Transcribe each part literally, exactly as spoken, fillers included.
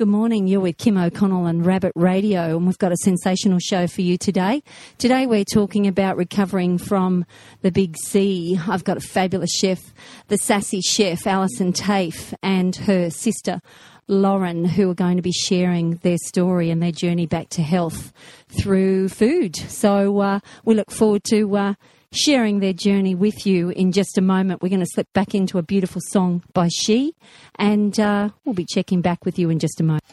Good morning. You're with Kim O'Connell and Rabbit Radio, and we've got a sensational show for you today. Today we're talking about recovering from the big C. I've got a fabulous chef, the sassy chef, Alison Taffe, and her sister, Lauren, who are going to be sharing their story and their journey back to health through food. So uh, we look forward to uh, sharing their journey with you in just a moment. We're going to slip back into a beautiful song by She, and uh, we'll be checking back with you in just a moment.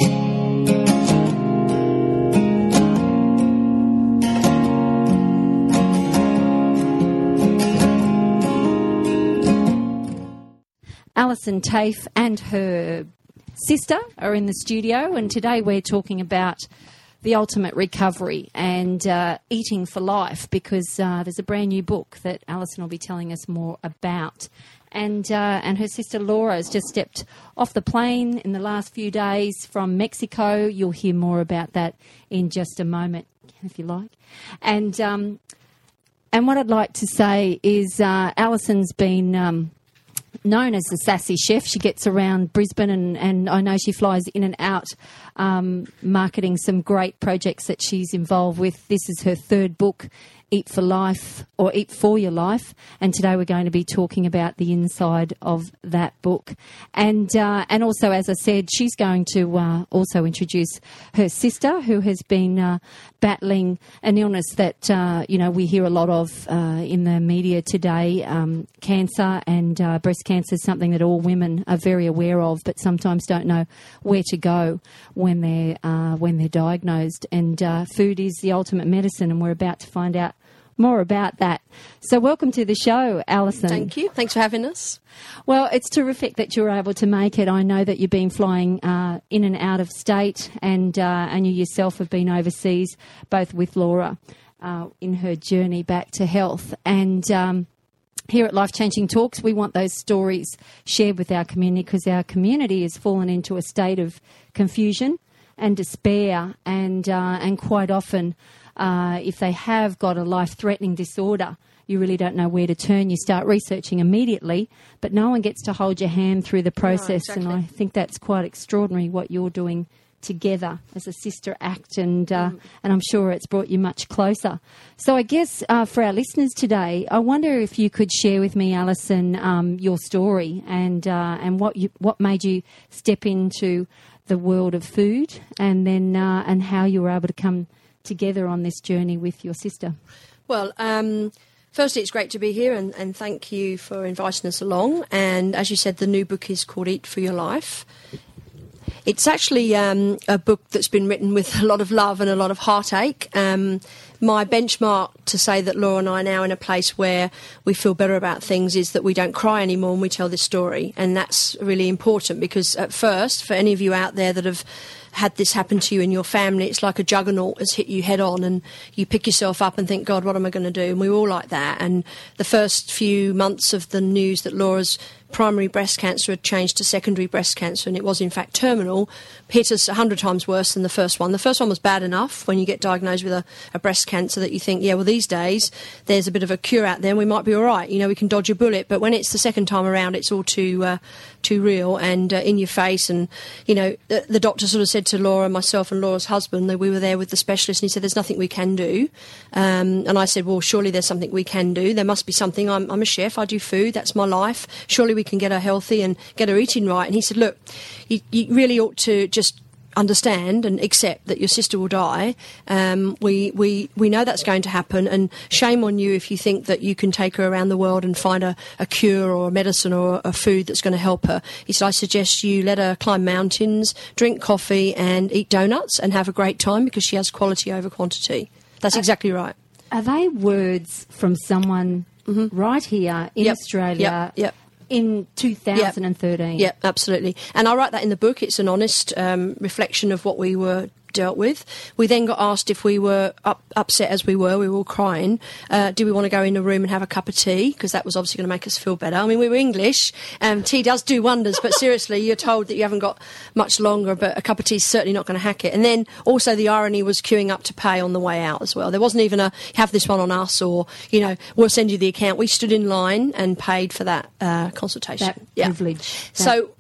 Alison Taffe and her sister are in the studio, and today we're talking about the ultimate recovery and uh, eating for life, because uh, there's a brand new book that Alison will be telling us more about. And uh, and her sister Laura has just stepped off the plane in the last few days from Mexico. You'll hear more about that in just a moment, if you like. And um, and what I'd like to say is uh, Alison's been Um, known as the sassy chef. She gets around Brisbane, and, and I know she flies in and out um, marketing some great projects that she's involved with. This is her third book, Eat for Life, or Eat for Your Life, and today we're going to be talking about the inside of that book. And uh, and also, as I said, she's going to uh, also introduce her sister, who has been uh, battling an illness that uh, you know we hear a lot of uh, in the media today. Um, cancer and uh, breast cancer is something that all women are very aware of, but sometimes don't know where to go when they're uh, when they're diagnosed. And uh, food is the ultimate medicine, and we're about to find out more about that. So welcome to the show, Alison. Thank you. Thanks for having us. Well, it's terrific that you're able to make it. I know that you've been flying uh, in and out of state, and uh, and you yourself have been overseas, both with Laura uh, in her journey back to health. And um, here at Life Changing Talks, we want those stories shared with our community, because our community has fallen into a state of confusion and despair, and uh, and quite often, Uh, if they have got a life-threatening disorder, you really don't know where to turn. You start researching immediately, but no one gets to hold your hand through the process. No, exactly. And I think that's quite extraordinary what you're doing together as a sister act, and uh, mm. and I'm sure it's brought you much closer. So I guess uh, for our listeners today, I wonder if you could share with me, Alison, um, your story and uh, and what you what made you step into the world of food, and then uh, and how you were able to come together on this journey with your sister. Well, um, firstly, it's great to be here, and, and thank you for inviting us along. And as you said, the new book is called Eat for Your Life. It's actually um, a book that's been written with a lot of love and a lot of heartache. Um, my benchmark to say that Laura and I are now in a place where we feel better about things is that we don't cry anymore when we tell this story. And that's really important, because at first, for any of you out there that have had this happen to you in your family, it's like a juggernaut has hit you head on, and you pick yourself up and think, God, what am I going to do? And we were all like that. And the first few months of the news that Laura's primary breast cancer had changed to secondary breast cancer, and it was in fact terminal, hit us a hundred times worse than the first one. The first one was bad enough when you get diagnosed with a, a breast cancer that you think, yeah, well, these days there's a bit of a cure out there and we might be all right. You know, we can dodge a bullet. But when it's the second time around, it's all too uh, too real and uh, in your face. And, you know, the, the doctor sort of said to Laura, myself and Laura's husband, that we were there with the specialist, and he said, there's nothing we can do. Um, and I said, well, surely there's something we can do. There must be something. I'm, I'm a chef. I do food. That's my life. Surely we can get her healthy and get her eating right. And he said, look, you, you really ought to just understand and accept that your sister will die. Um, we, we, we know that's going to happen, and shame on you if you think that you can take her around the world and find a, a cure or a medicine or a food that's going to help her. He said, I suggest you let her climb mountains, drink coffee and eat donuts and have a great time, because she has quality over quantity. That's uh, exactly right. Are they words from someone mm-hmm. right here in yep. Australia? Yep. Yep. In two thousand thirteen. Yeah, absolutely. And I write that in the book. It's an honest um, reflection of what we were dealt with. We then got asked if we were up, upset as we were, we were all crying, uh, do we want to go in a room and have a cup of tea? Because that was obviously going to make us feel better. I mean, we were English, um, tea does do wonders, but seriously, you're told that you haven't got much longer, but a cup of tea is certainly not going to hack it. And then also the irony was queuing up to pay on the way out as well. There wasn't even a, have this one on us, or, you know, we'll send you the account. We stood in line and paid for that uh, consultation. That yeah. privilege. That. So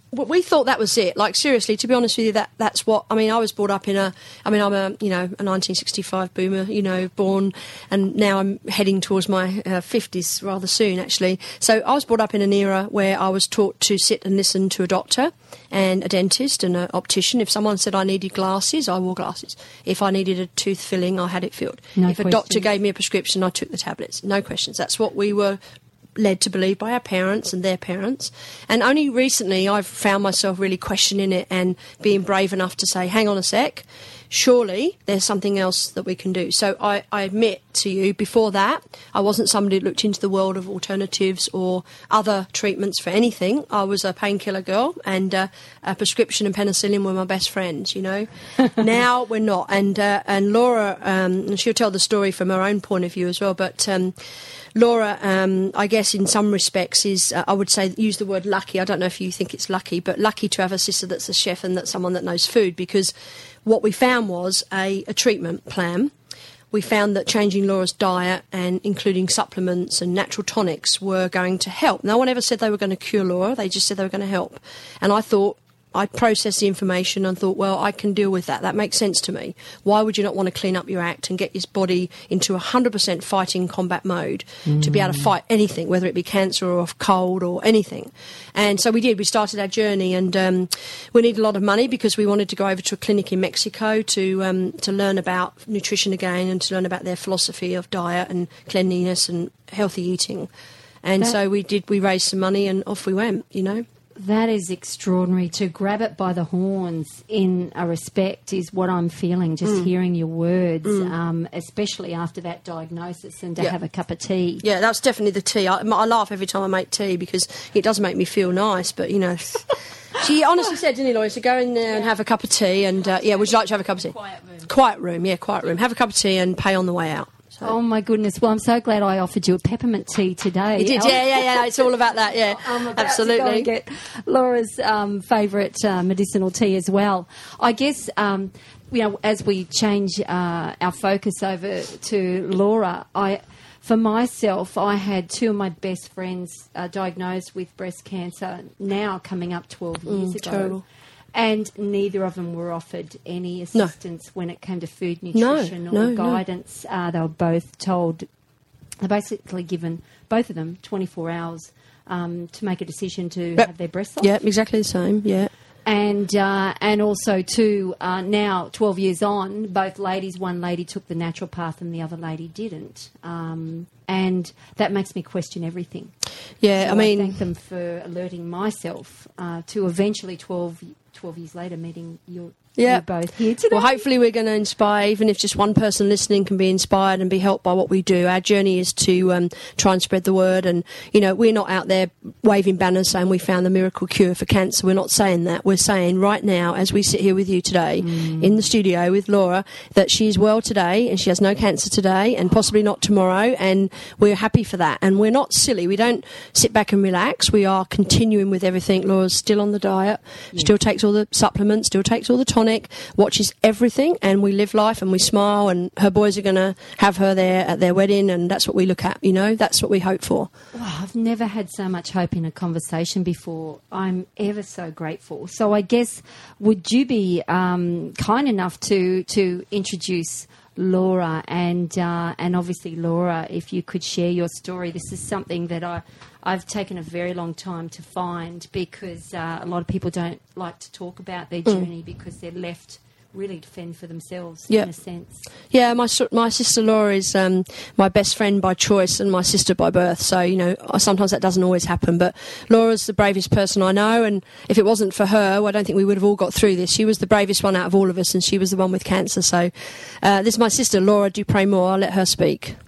w- we thought that was it. Like, seriously, to be honest with you, that that's what I mean. I was brought up in a. I mean, I'm a you know a nineteen sixty-five boomer, you know, born, and now I'm heading towards my uh, fifties rather soon, actually. So I was brought up in an era where I was taught to sit and listen to a doctor and a dentist and an optician. If someone said I needed glasses, I wore glasses. If I needed a tooth filling, I had it filled. No if a questions. doctor gave me a prescription, I took the tablets. No questions. That's what we were led to believe by our parents and their parents. And only recently I've found myself really questioning it and being brave enough to say, hang on a sec, surely there's something else that we can do. So I, I admit to you, before that, I wasn't somebody that looked into the world of alternatives or other treatments for anything. I was a painkiller girl, and uh, a prescription and penicillin were my best friends, you know. Now we're not. And, uh, and Laura, um, and she'll tell the story from her own point of view as well, but... Um, Laura, um, I guess in some respects is, uh, I would say, use the word lucky. I don't know if you think it's lucky, but lucky to have a sister that's a chef and that's someone that knows food, because what we found was a, a treatment plan. We found that changing Laura's diet and including supplements and natural tonics were going to help. No one ever said they were going to cure Laura. They just said they were going to help. And I thought, I processed the information and thought, well, I can deal with that. That makes sense to me. Why would you not want to clean up your act and get your body into one hundred percent fighting combat mode mm. to be able to fight anything, whether it be cancer or a cold or anything? And so we did. We started our journey, and um, we needed a lot of money because we wanted to go over to a clinic in Mexico to um, to learn about nutrition again and to learn about their philosophy of diet and cleanliness and healthy eating. And that- so we did. We raised some money and off we went, you know. That is extraordinary. To grab it by the horns in a respect is what I'm feeling, just mm. hearing your words, mm. um, especially after that diagnosis, and to yeah. have a cup of tea. Yeah, that's definitely the tea. I, I laugh every time I make tea because it does make me feel nice, but, you know... She honestly said, didn't he, Laurie, to go in there and have a cup of tea and, uh, yeah, would you like to have a cup of tea? Quiet room. Quiet room, yeah, quiet room. Have a cup of tea and pay on the way out. So. Oh, my goodness. Well, I'm so glad I offered you a peppermint tea today. You did, yeah, yeah, yeah. It's all about that, yeah. I'm about Absolutely. to go and get Laura's um, favourite uh, medicinal tea as well. I guess, um, you know, as we change uh, our focus over to Laura, I... For myself, I had two of my best friends uh, diagnosed with breast cancer now coming up twelve years mm, ago. Terrible. And neither of them were offered any assistance no. when it came to food nutrition no, or no, guidance. No. Uh, they were both told, they're basically given, both of them, twenty-four hours um, to make a decision to yep. have their breasts off. Yeah, exactly the same, yeah. And uh, and also, too, uh, now, twelve years on, both ladies, one lady took the natural path and the other lady didn't. Um, and that makes me question everything. Yeah, so I mean... I thank them for alerting myself uh, to eventually, twelve, twelve years later, meeting your... Yeah. You're both here today. Well, hopefully we're going to inspire, even if just one person listening can be inspired and be helped by what we do. Our journey is to um, try and spread the word. And, you know, we're not out there waving banners saying we found the miracle cure for cancer. We're not saying that. We're saying right now, as we sit here with you today mm. in the studio with Laura, that she's well today and she has no cancer today and possibly not tomorrow. And we're happy for that. And we're not silly. We don't sit back and relax. We are continuing with everything. Laura's still on the diet, yes. still takes all the supplements, still takes all the tonic. Watches everything, and we live life and we smile, and her boys are going to have her there at their wedding, and that's what we look at, you know, that's what we hope for. Oh, I've never had so much hope in a conversation before. I'm ever so grateful. So I guess, would you be um, kind enough to to introduce Laura, and uh, and obviously Laura, if you could share your story. This is something that I I've taken a very long time to find, because uh, a lot of people don't like to talk about their journey mm. because they're left really to fend for themselves yep. in a sense. Yeah, my my sister Laura is um, my best friend by choice and my sister by birth. So, you know, sometimes that doesn't always happen. But Laura's the bravest person I know, and if it wasn't for her, well, I don't think we would have all got through this. She was the bravest one out of all of us, and she was the one with cancer. So uh, this is my sister, Laura Dupre-Moore. I'll let her speak.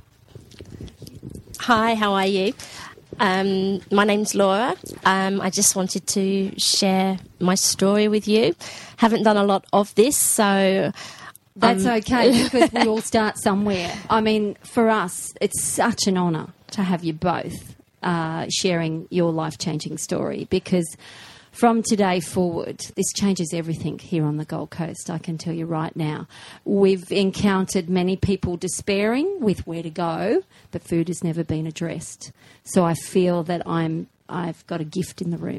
Hi, how are you? Um, my name's Laura. Um, I just wanted to share my story with you. Haven't done a lot of this, so... That's um, okay, because we all start somewhere. I mean, for us, it's such an honour to have you both uh, sharing your life-changing story, because from today forward, this changes everything here on the Gold Coast, I can tell you right now. We've encountered many people despairing with where to go, but food has never been addressed. So I feel that I'm, I've got a gift in the room.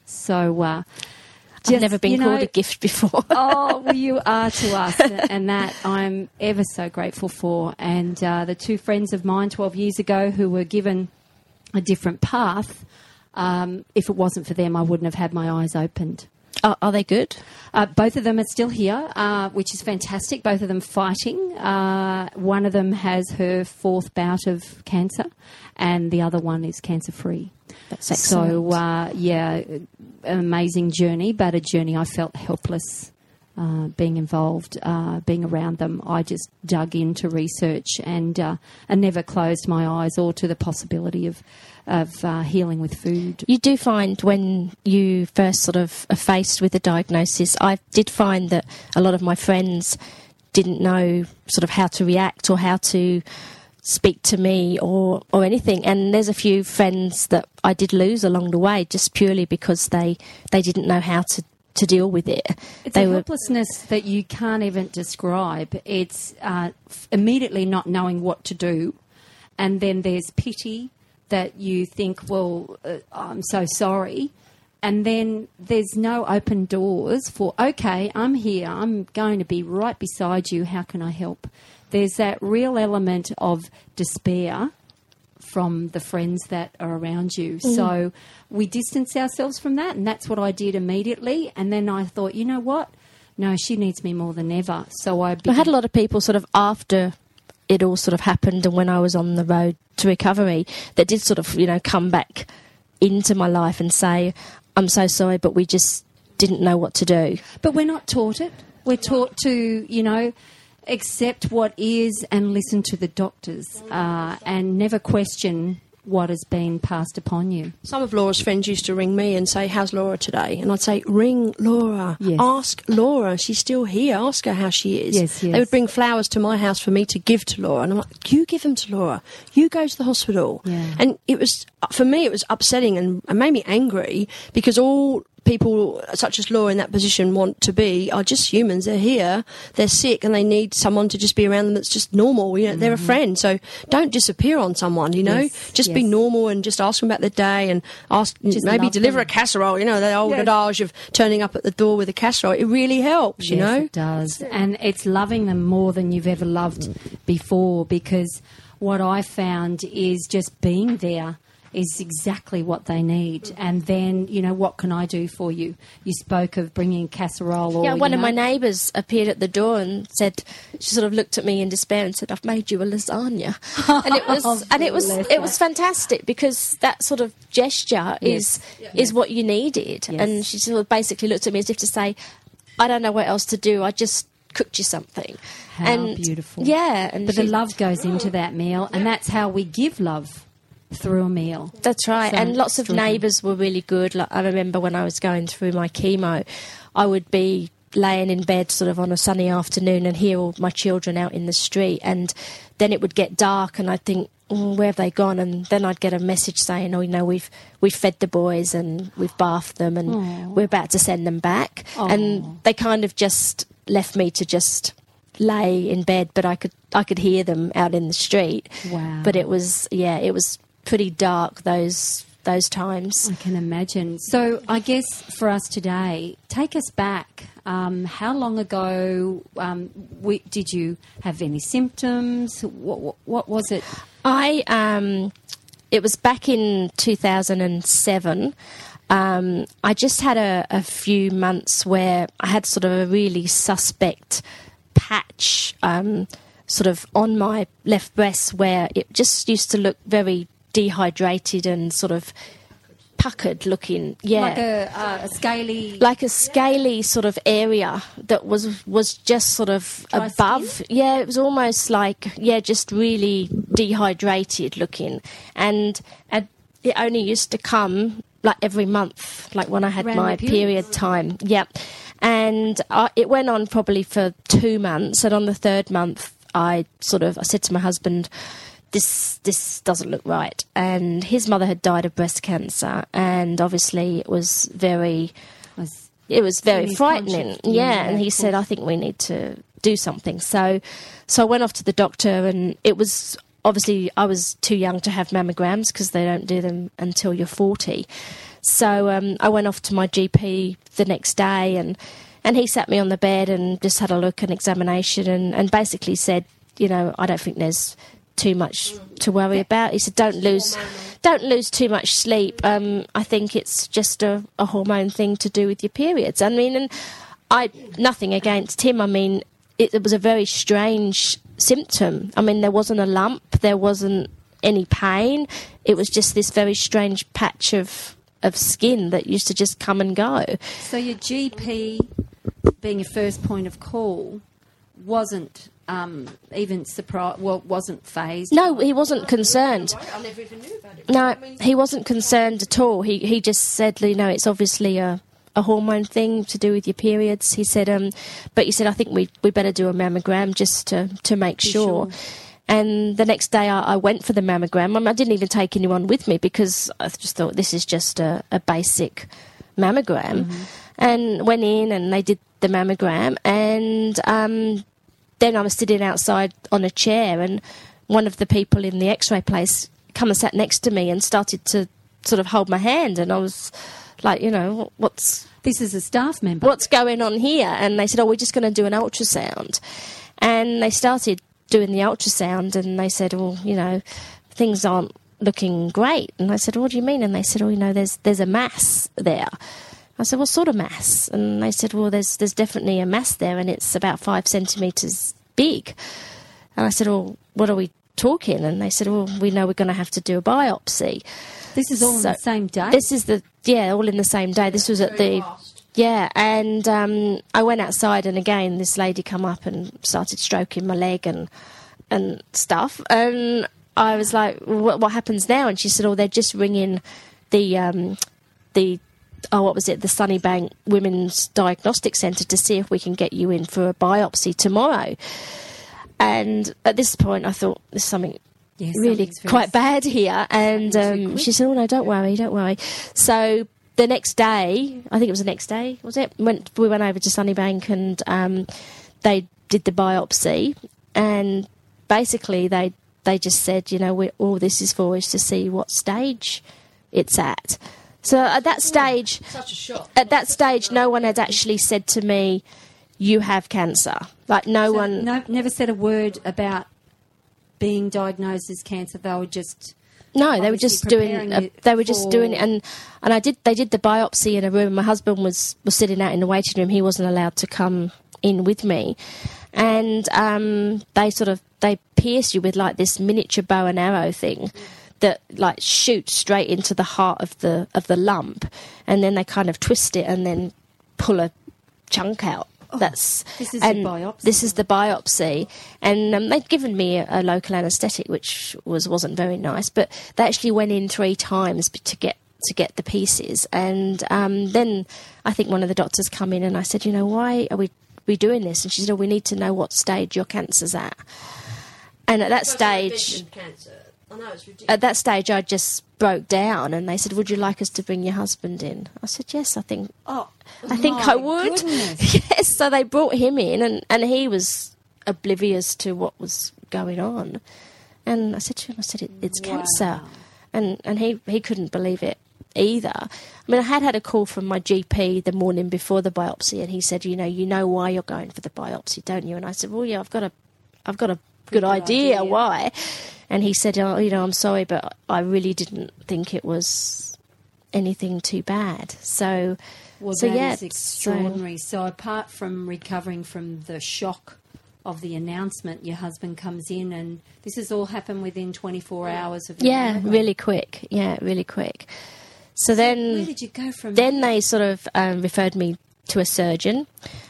So uh, I've just, never been you called know, a gift before. Oh, well, you are to us, and that I'm ever so grateful for. And uh, the two friends of mine twelve years ago who were given a different path, um, if it wasn't for them, I wouldn't have had my eyes opened. Are, are they good? Uh, both of them are still here, uh, which is fantastic. Both of them fighting. Uh, one of them has her fourth bout of cancer, and the other one is cancer-free. That's excellent. So, uh, yeah, an amazing journey, but a journey I felt helpless uh, being involved, uh, being around them. I just dug into research and, uh, and never closed my eyes or to the possibility of of uh, healing with food. You do find when you first sort of are faced with a diagnosis, I did find that a lot of my friends didn't know sort of how to react or how to speak to me or, or anything. And there's a few friends that I did lose along the way just purely because they, they didn't know how to, to deal with it. It's they a were, helplessness that you can't even describe. It's uh, f- immediately not knowing what to do, and then there's pity that you think, well, uh, I'm so sorry. And then there's no open doors for, okay, I'm here. I'm going to be right beside you. How can I help? There's that real element of despair from the friends that are around you. Mm. So we distance ourselves from that, and that's what I did immediately. And then I thought, you know what? No, she needs me more than ever. So I began- I had a lot of people sort of after it all sort of happened and when I was on the road to recovery that did sort of, you know, come back into my life and say, I'm so sorry, but we just didn't know what to do. But we're not taught it. We're taught to, you know, accept what is and listen to the doctors uh, and never question what has been passed upon you. Some of Laura's friends used to ring me and say, how's Laura today? And I'd say, ring Laura. Yes. Ask Laura. She's still here. Ask her how she is. Yes, yes. They would bring flowers to my house for me to give to Laura. And I'm like, you give them to Laura. You go to the hospital. Yeah. And it was, for me, it was upsetting and, and made me angry because all people such as Laura in that position want to be are just humans. They're here, they're sick, and they need someone to just be around them that's just normal. You know, mm-hmm. They're a friend, so don't disappear on someone. You know, yes, just yes. be normal and just ask them about their day and ask just maybe deliver them. a casserole. You know, the old yes. adage of turning up at the door with a casserole. It really helps. You yes, know, it does, and it's loving them more than you've ever loved before. Because what I found is just being there is exactly what they need. And then, you know, what can I do for you? You spoke of bringing casserole. Or, yeah, one you of know, my neighbours appeared at the door and said, she sort of looked at me in despair and said, I've made you a lasagna. And it was, Oh, and it was, bless it was fantastic because that sort of gesture Yes. is, yeah. is what you needed. Yes. And she sort of basically looked at me as if to say, I don't know what else to do. I just cooked you something. How and beautiful. Yeah. And but she, the love goes into that meal, and that's how we give love. Through a meal. That's right. So and lots of extraordinary. neighbours were really good. Like, I remember when I was going through my chemo, I would be laying in bed sort of on a sunny afternoon and hear all my children out in the street, and then it would get dark and I'd think, oh, where have they gone? And then I'd get a message saying, oh, you know, we've we've fed the boys and we've bathed them and Aww. we're about to send them back. Aww. And they kind of just left me to just lay in bed, but I could I could hear them out in the street. Wow. But it was, yeah, it was pretty dark those those times. I can imagine. So I guess for us today, take us back. Um, how long ago um, we, did you have any symptoms? What, what, what was it? I um, it was back in two thousand seven. Um, I just had a, a few months where I had sort of a really suspect patch um, sort of on my left breast where it just used to look very dehydrated and sort of puckered looking, yeah, Like a, uh, a scaly... like a scaly sort of area that was was just sort of Dry above. skin? Yeah, it was almost like, yeah, just really dehydrated looking, and and it only used to come like every month, like when I had Around my your periods? period time. Yep, and uh, it went on probably for two months, and on the third month, I sort of I said to my husband, This this doesn't look right. And his mother had died of breast cancer, and obviously it was very, Was it was very really frightening. conscious. Yeah, Yeah, and he of said, "I think we need to do something." So, so I went off to the doctor, and it was obviously I was too young to have mammograms because they don't do them until you're forty. So um, I went off to my G P the next day, and, and he sat me on the bed and just had a look and examination, and, and basically said, you know, I don't think there's too much to worry about. He said, don't lose don't lose too much sleep. Um, I think it's just a, a hormone thing to do with your periods. I mean, and I nothing against him. I mean, it, it was a very strange symptom. I mean, there wasn't a lump, there wasn't any pain. It was just this very strange patch of of skin that used to just come and go. So your G P, being your first point of call, wasn't um, even surprised, well, wasn't phased? No, he wasn't concerned. I never even knew about it. No, he wasn't concerned at all. He he just said, you know, it's obviously a, a hormone thing to do with your periods. He said, um, but he said, I think we we better do a mammogram just to, to make Be sure. sure. And the next day I, I went for the mammogram. I, mean, I didn't even take anyone with me because I just thought this is just a, a basic mammogram. Mm-hmm. And went in and they did the mammogram, and um, then I was sitting outside on a chair, and one of the people in the x-ray place come and sat next to me and started to sort of hold my hand, and I was like, you know, what's... This is a staff member. What's going on here? And they said, oh, we're just going to do an ultrasound. And they started doing the ultrasound, and they said, well, you know, things aren't looking great. And I said, what do you mean? And they said, oh, you know, there's there's a mass there. I said, what sort of mass? And they said, well, there's there's definitely a mass there, and it's about five centimetres big. And I said, well, what are we talking? And they said, well, we know we're going to have to do a biopsy. This is all So on the same day? This is the, yeah, all in the same day. This was at the... Yeah, and um, I went outside, and again, this lady come up and started stroking my leg and and stuff. And I was like, what, what happens now? And she said, oh, they're just ringing the, um, the oh, what was it, the Sunnybank Women's Diagnostic Centre to see if we can get you in for a biopsy tomorrow. And at this point, I thought, there's something... Yeah, really quite bad here. And um, she said, oh, no, don't worry, don't worry. So... The next day, I think it was the next day, was it? Went, we went over to Sunnybank, and um, they did the biopsy, and basically they they just said, you know, we, all this is for is to see what stage it's at. So at that stage, Such a shock. at that stage, no one had actually said to me, you have cancer. Like no So one... No, never said a word about being diagnosed as cancer. They were just... No, they were just doing. A, they were just doing it, and and I did. They did the biopsy in a room. My husband was was sitting out in the waiting room. He wasn't allowed to come in with me, and um, they sort of they pierce you with like this miniature bow and arrow thing that like shoots straight into the heart of the of the lump, and then they kind of twist it and then pull a chunk out. Oh, That's this is and the biopsy. This is the biopsy, and um, they'd given me a, a local anaesthetic, which was wasn't very nice. But they actually went in three times to get to get the pieces, and um, then I think one of the doctors come in, and I said, you know, why are we we doing this? And she said, oh, we need to know what stage your cancer's at. And at that stage, I know, it's ridiculous. at that stage, I just broke down, and they said, would you like us to bring your husband in? I said, yes, I think. Oh, I think my I would. goodness. Yes, so they brought him in, and, and he was oblivious to what was going on. And I said to him, I said, it, it's Wow. cancer. And and he, he couldn't believe it either. I mean, I had had a call from my G P the morning before the biopsy, and he said, you know, you know why you're going for the biopsy, don't you? And I said, well, yeah, I've got a, I've got a good, Good idea, idea. why. And he said, oh, you know, I'm sorry, but I really didn't think it was anything too bad. So... Well, So, that yeah, is extraordinary. So, apart from recovering from the shock of the announcement, your husband comes in, and this has all happened within twenty-four hours of your Yeah, mammogram. really quick. Yeah, really quick. So Where then, did you go from then there? they sort of um, referred me to a surgeon,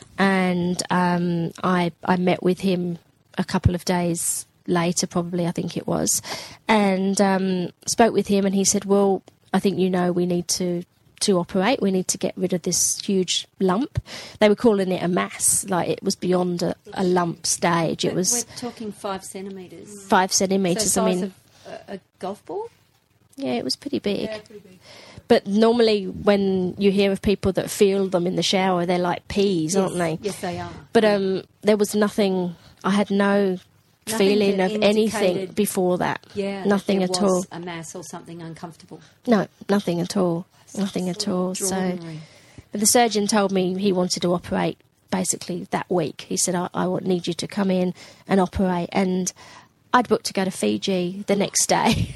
and um, I I met with him a couple of days later, probably I think it was, and um, spoke with him, and he said, "Well, I think you know we need to." to operate, we need to get rid of this huge lump. They were calling it a mass, like it was beyond a, a lump stage. It We're- was We're talking five centimetres. five So centimetres. size I mean, of a, a golf ball? yeah, it was pretty big. Yeah, pretty big. But normally when you hear of people that feel them in the shower, they're like peas, aren't they? Yes, they are. But um, there was nothing, I had no Nothing feeling that of anything indicated- before that. Yeah, that nothing there at was all. a mass or something uncomfortable. No, nothing at all. Nothing at all. So, Extraordinary. but the surgeon told me he wanted to operate basically that week. He said, I, I would need you to come in and operate. And I'd booked to go to Fiji the next day.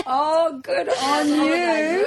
Oh, good on you.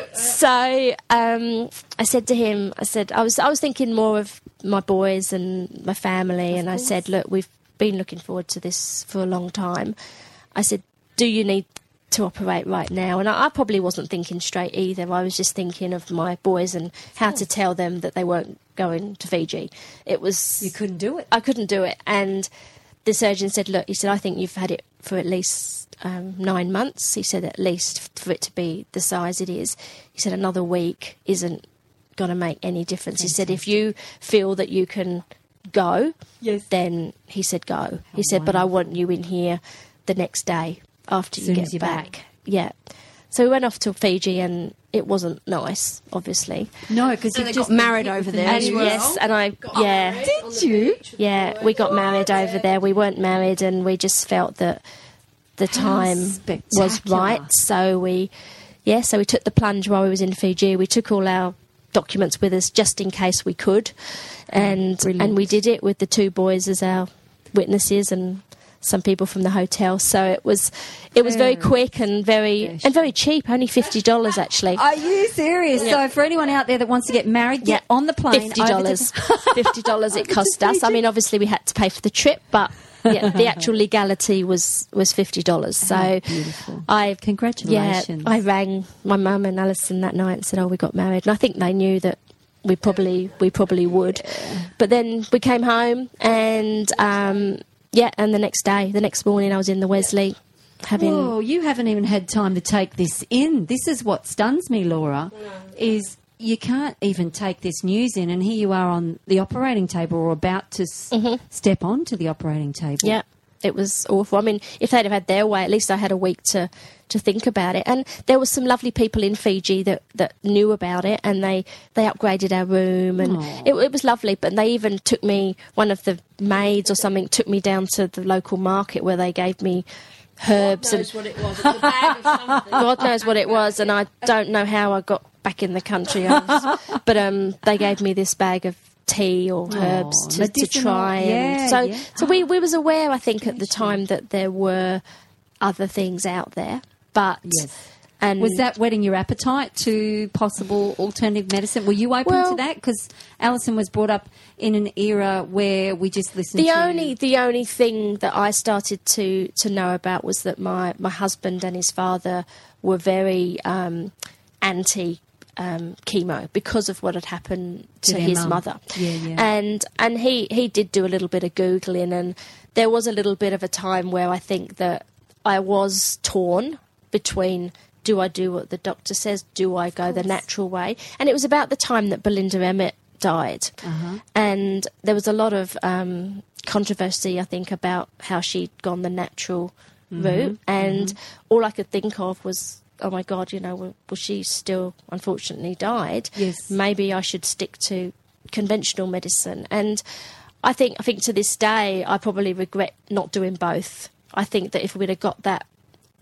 So um, I said to him, I said, I was I was thinking more of my boys and my family. And I said, look, we've been looking forward to this for a long time. I said, do you need to operate right now? And I, I probably wasn't thinking straight either. I was just thinking of my boys and how to tell them that they weren't going to Fiji. It was... You couldn't do it. I couldn't do it. And the surgeon said, look, he said, I think you've had it for at least um, nine months. He said, at least for it to be the size it is. He said, another week isn't going to make any difference. Fantastic. He said, if you feel that you can go, Yes. then he said, go. Oh, he said, but wow. I want you in here the next day after you Soon get as you're back. back. Yeah. So we went off to Fiji and it wasn't nice, obviously. No, because And you've they just got been married hit over with there the as And news. well. yes, and I, yeah. Did you? Yeah, we got married over there. We weren't married, and we just felt that the time was spectacular. right. So we, yeah, so we took the plunge while we was in Fiji. We took all our documents with us just in case we could, and Brilliant. and we did it with the two boys as our witnesses and some people from the hotel. So it was it was very Very quick and very special. and very cheap, only fifty dollars actually. Are you serious? Yeah. So for anyone out there that wants to get married, get on the plane. Fifty over dollars. to- Fifty dollars it cost us. I mean, obviously we had to pay for the trip, but yeah, the actual legality was was fifty dollars. So beautiful. I Congratulations. Yeah, I rang my mum and Alison that night and said, "Oh, we got married." And I think they knew that we probably we probably would. But then we came home and um, yeah, and the next day, the next morning, I was in the Wesley having. Whoa, you haven't even had time to take this in. This is what stuns me, Laura, is you can't even take this news in, and here you are on the operating table or about to s- step onto the operating table. Yeah, it was awful. I mean, if they'd have had their way, at least I had a week to, to think about it. And there were some lovely people in Fiji that, that knew about it, and they, they upgraded our room, and Aw. it, it was lovely. But they even took me, one of the maids or something, took me down to the local market where they gave me herbs God knows and what it was. It was a bag of something. God knows what it was, and I don't know how I got back in the country. I was, but um, they gave me this bag of tea or herbs to, to medicinal, try. yeah, And so, yeah. so we, we was aware, I think, at the time that there were other things out there. But Yes. and Was that whetting your appetite to possible alternative medicine? Were you open Well- to that? Because Alison was brought up in an era where we just listened the to... only the only thing that I started to to know about was that my my husband and his father were very um, anti. Um, chemo because of what had happened To to, their his mum. mother, Yeah, yeah. and and he he did do a little bit of googling, and there was a little bit of a time where I think that I was torn between, do I do what the doctor says, do I go the natural way? And it was about the time that Belinda Emmett died, Uh-huh. and there was a lot of um, controversy, I think, about how she'd gone the natural Mm-hmm. route, and all I could think of was, oh my God, you know, well, well she still unfortunately died. Yes. Maybe I should stick to conventional medicine. And I think, I think to this day, I probably regret not doing both. I think that if we'd have got that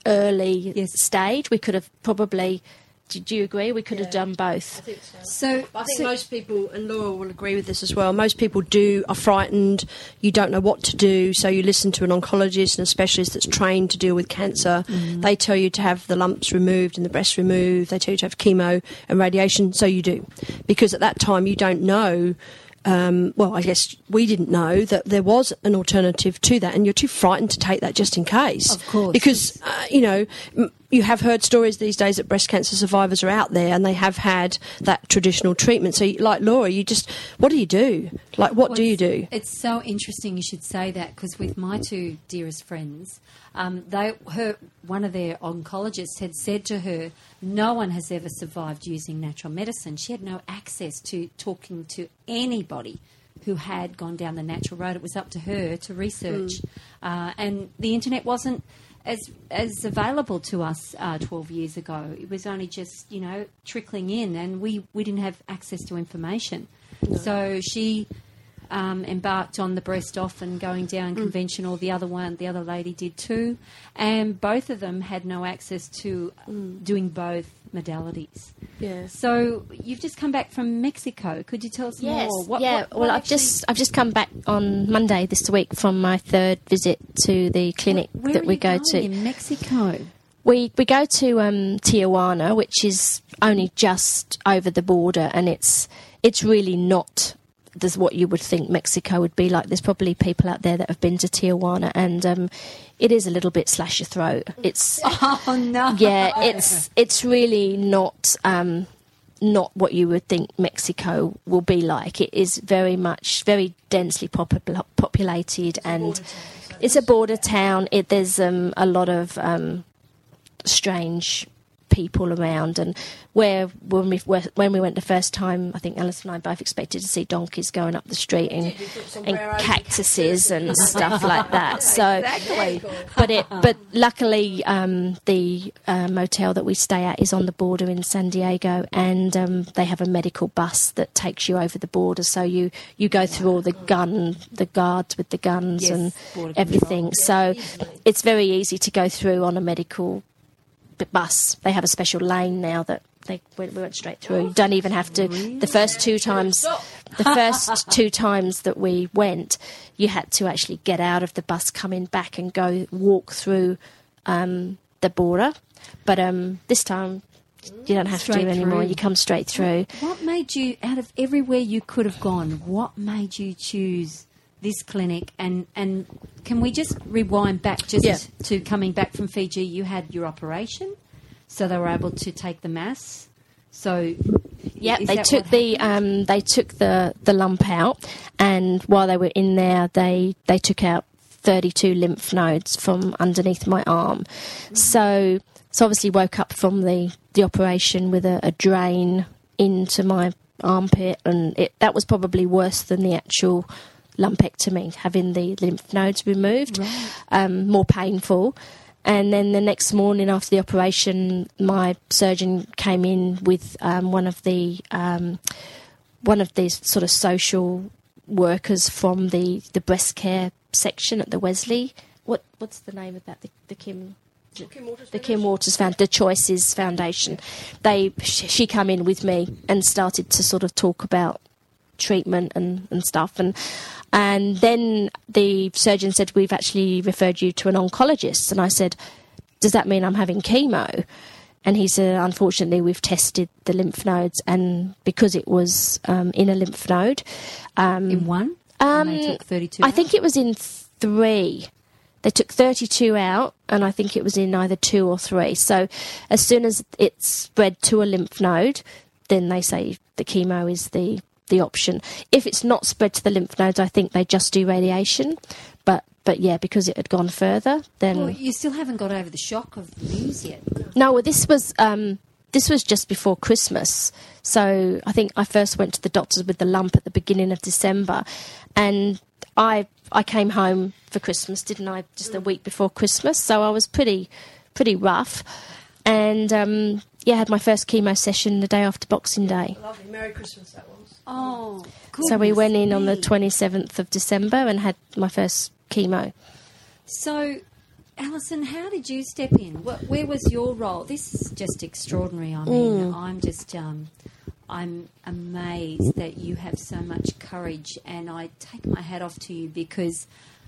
early Yes. stage, we could have probably. Do, do you agree? We could have Yeah. done both. I think so. So, I think so- most people, and Laura will agree with this as well, most people do are frightened, you don't know what to do, so you listen to an oncologist and a specialist that's trained to deal with cancer. They tell you to have the lumps removed and the breast removed, they tell you to have chemo and radiation, so you do. Because at that time you don't know, um, well, I guess we didn't know that there was an alternative to that, and you're too frightened to take that just in case. Of course. Because, uh, you know, m- you have heard stories these days that breast cancer survivors are out there and they have had that traditional treatment. So, you, like Laura, you just, what do you do? Like, what do you do? It's so interesting you should say that, because with my two dearest friends, um, they, her, one of their oncologists had said to her, no one has ever survived using natural medicine. She had no access to talking to anybody who had gone down the natural road. It was up to her to research. Uh, and the internet wasn't as as available to us uh, twelve years ago. It was only just, you know, trickling in, and we, we didn't have access to information. So she um, embarked on the breast off and going down Mm. conventional. The other one, the other lady did too. And both of them had no access to Mm. doing both modalities. Yeah. So you've just come back from Mexico. Could you tell us Yes, more? What, yeah. what- what well, I've actually- just I've just come back on Monday this week from my third visit to the clinic Where that are we you go going to. in Mexico? We we go to um, Tijuana, which is only just over the border, and it's it's really not there's what you would think Mexico would be like. There's probably people out there that have been to Tijuana, and um, it is a little bit slash your throat. It's Oh no! yeah, it's it's really not um, not what you would think Mexico will be like. It is very much very densely popul- populated, and it's a border town. It there's um, a lot of um, strange people around, and where when we when we went the first time, I think Alice and I both expected to see donkeys going up the street and, and cactuses and stuff like that. So, Exactly. but it but luckily um, the uh, motel that we stay at is on the border in San Diego, and um, they have a medical bus that takes you over the border. So you you go through all the gun the guards with the guns Yes, and border everything. So it's very easy to go through on a medical b- bus. They have a special lane now that they we we went straight through. You don't even have to. The first two times, the first two times that we went, you had to actually get out of the bus, come in back, and go walk through um, the border. But um, this time, you don't have Straight to anymore. through. You come straight through. What made you, out of everywhere you could have gone, what made you choose this clinic? And, and can we just rewind back just Yeah. to coming back from Fiji? You had your operation, so they were able to take the mass. So Yeah, is they that took what the happened? um, they took the, the lump out, and while they were in there, they they took out thirty-two lymph nodes from underneath my arm. So so obviously woke up from the, the operation with a, a drain into my armpit, and it that was probably worse than the actual lumpectomy, having the lymph nodes removed, Right. um, more painful. And then the next morning after the operation, my surgeon came in with um, one of the um, one of these sort of social workers from the, the breast care section at the Wesley. What what's the name of that? The, the Kim. The Kim Waters Found the Choices Foundation. They she, she came in with me and started to sort of talk about treatment and, and stuff, and and then the surgeon said, we've actually referred you to an oncologist. And I said, does that mean I'm having chemo? And he said, unfortunately, we've tested the lymph nodes, and because it was um, in a lymph node, um, in one? um, and they took thirty-two I out? think it was in three. They took thirty-two out, and I think it was in either two or three. So as soon as it spread to a lymph node, then they say the chemo is the, the option. If it's not spread to the lymph nodes, I think they just do radiation. But but yeah, because it had gone further, then Well, you still haven't got over the shock of the news yet. no. Well, this was um, this was just before Christmas. So I think I first went to the doctors with the lump at the beginning of December, and I I came home for Christmas, didn't I? Just a week before Christmas, so I was pretty pretty rough, and um, yeah, had my first chemo session the day after Boxing Day. Lovely. Merry Christmas, that was. Oh, So we went in on the me. twenty-seventh of December and had my first chemo. So, Alison, how did you step in? Wh- Where was your role? This is just extraordinary. I mean, I'm just, um, I'm amazed that you have so much courage, and I take my hat off to you because,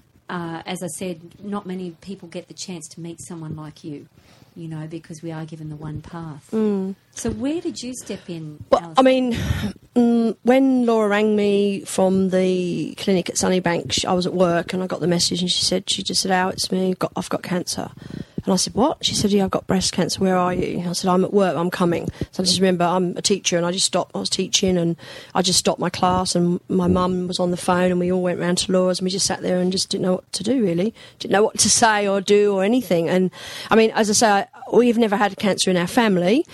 uh, as I said, not many people get the chance to meet someone like you. You know, because we are given the one path. So, where did you step in? Well, Alison? I mean, mm, when Laura rang me from the clinic at Sunnybank, sh- I was at work and I got the message, and she said, she just said, "Oh, it's me. Got, I've got cancer." And I said, "What?" She said, "Yeah, I've got breast cancer. Where are you?" I said, "I'm at work. I'm coming." So I just remember I'm a teacher, and I just stopped. I was teaching, and I just stopped my class, and my mum was on the phone, and we all went round to Laura's, and we just sat there and just didn't know what to do. Really, didn't know what to say or do or anything. And I mean, as I say, I, we've never had cancer in our family.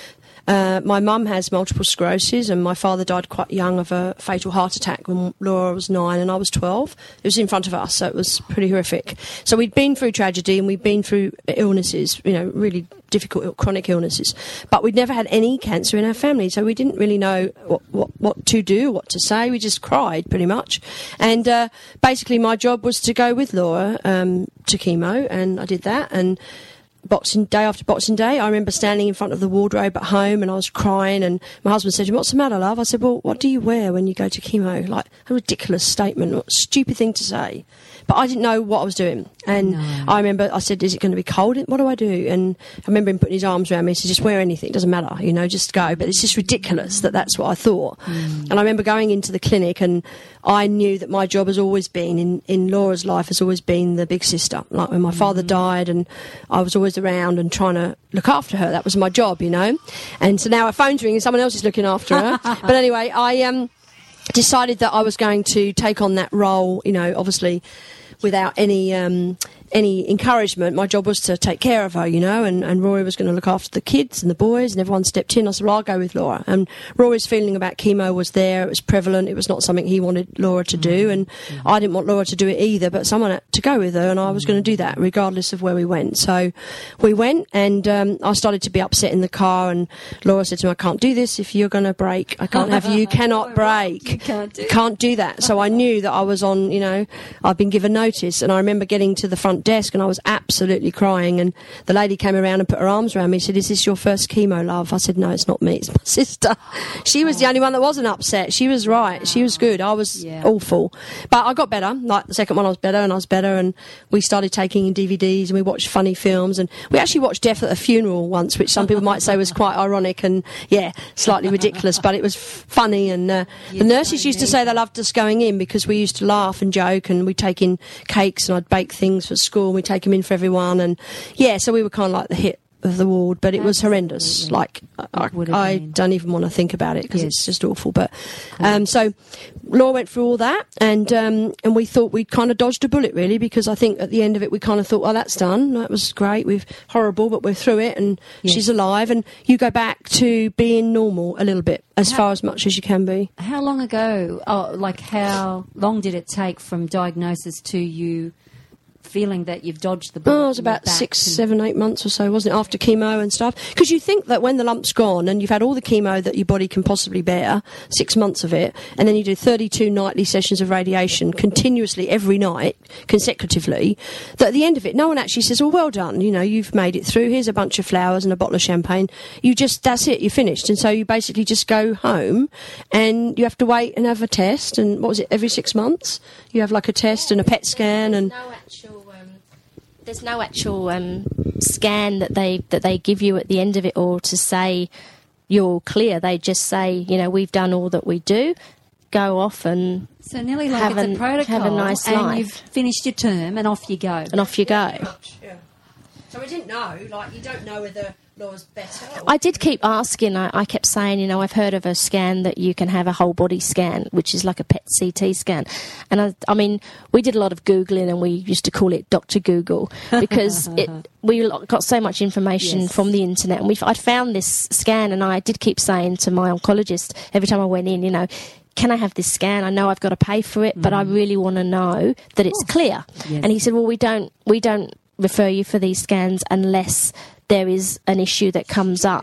Uh, my mum has multiple sclerosis, and my father died quite young of a fatal heart attack when Laura was nine and I was twelve. It was in front of us, so it was pretty horrific. So we'd been through tragedy and we'd been through illnesses, you know, really difficult chronic illnesses, but we'd never had any cancer in our family, so we didn't really know what, what, what to do, what to say. We just cried pretty much. And uh, basically my job was to go with Laura um, to chemo, and I did that. And Boxing Day after Boxing Day, I remember standing in front of the wardrobe at home and I was crying, and my husband said, "What's the matter, love?" I said, "Well, what do you wear when you go to chemo?" Like, a ridiculous statement, what a stupid thing to say. But I didn't know what I was doing. And No. I remember I said, "Is it going to be cold? What do I do?" And I remember him putting his arms around me and said, "Just wear anything, it doesn't matter, you know, just go." But it's just ridiculous that that's what I thought. Mm. And I remember going into the clinic, and I knew that my job has always been, in, in Laura's life, has always been the big sister. Like when my mm. father died, and I was always around and trying to look after her. That was my job, you know. And so now our phone's ringing, someone else is looking after her. But anyway, I um, decided that I was going to take on that role, you know, obviously without any um, any encouragement. My job was to take care of her, you know, and, and Rory was going to look after the kids and the boys, and everyone stepped in. I said, well, I'll go with Laura. And Rory's feeling about chemo was there. It was prevalent. It was not something he wanted Laura to do, and mm-hmm. I didn't want Laura to do it either, but someone had to go with her, and I was going to do that regardless of where we went. So we went, and um, I started to be upset in the car, and Laura said to me, "I can't do this. If you're going to break, I can't have you. You cannot break. You can't do, can't do that." So I knew that I was on, you know, I'd been given notice. And I remember getting to the front desk, and I was absolutely crying, and the lady came around and put her arms around me and said, "Is this your first chemo, love?" I said, "No, it's not me, it's my sister." She was the only one that wasn't upset. She was right. She was good. I was yeah. awful. But I got better. Like the second one I was better, and I was better, and we started taking in D V Ds, and we watched funny films, and we actually watched Death at a Funeral once, which some people might say was quite ironic and, yeah, slightly ridiculous, but it was f- funny. And uh, the nurses used to say they loved us going in because we used to laugh and joke, and we'd take in cakes, and I'd bake things for school, and we'd take them in for everyone. And yeah, so we were kind of like the hit of the ward, but it was horrendous. Like, I, I don't even want to think about it because yes. it's just awful. But um, so Laura went through all that, and um, and we thought we'd kind of dodged a bullet, really, because I think at the end of it we kind of thought, oh, that's done. That was great. We've horrible, but we're through it, and yes. she's alive, and you go back to being normal a little bit, as how, far as much as you can be. How long ago? Oh, like how long did it take from diagnosis to you feeling that you've dodged the bullet? Oh, it was about six, seven, eight months or so, wasn't it, after chemo and stuff? Because you think that when the lump's gone and you've had all the chemo that your body can possibly bear, six months of it, and then you do thirty-two nightly sessions of radiation continuously every night, consecutively, that at the end of it, no one actually says, "Oh, well done, you know, you've made it through, here's a bunch of flowers and a bottle of champagne." You just, that's it, you're finished. And so you basically just go home, and you have to wait and have a test, and what was it, every six months? You have like a test and a P E T scan, and... No actual... There's no actual um, scan that they that they give you at the end of it all to say you're clear. They just say, you know, we've done all that we do. Go off and so nearly like have, it's an, a protocol, have a nice and life. You've finished your term, and off you go. And off you go. Yeah. So we didn't know. Like, you don't know whether Laura's better. I did keep asking. I, I kept saying, you know, I've heard of a scan that you can have a whole body scan, which is like a P E T C T scan. And I, I mean, we did a lot of Googling, and we used to call it Doctor Google because it, we got so much information yes. from the internet. And we, I'd found this scan, and I did keep saying to my oncologist every time I went in, you know, can I have this scan? I know I've got to pay for it, mm. but I really want to know that it's oh. clear. Yes. And he said, well, we don't, we don't refer you for these scans unless there is an issue that comes up.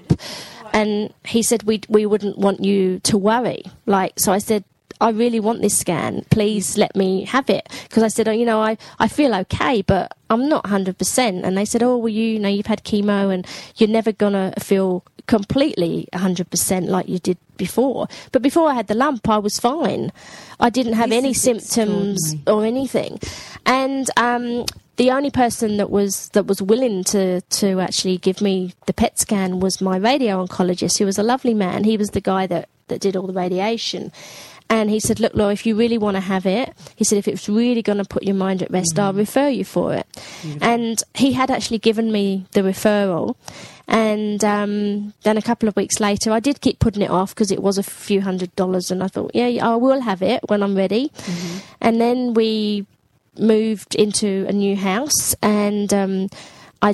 And he said, we we wouldn't want you to worry. Like, so I said, I really want this scan. Please let me have it. Because I said, oh, you know, I, I feel okay, but I'm not one hundred percent. And they said, oh, well, you, you know, you've had chemo and you're never going to feel completely one hundred percent like you did before. But before I had the lump, I was fine. I didn't have this any symptoms or anything. And um, the only person that was that was willing to, to actually give me the P E T scan was my radio oncologist, who was a lovely man. He was the guy that, that did all the radiation. And he said, look, Laura, if you really want to have it, he said, if it's really going to put your mind at rest, mm. I'll refer you for it. Mm. And he had actually given me the referral. And um, then a couple of weeks later, I did keep putting it off because it was a few hundred dollars. And I thought, yeah, I will have it when I'm ready. Mm-hmm. And then we moved into a new house, and um, I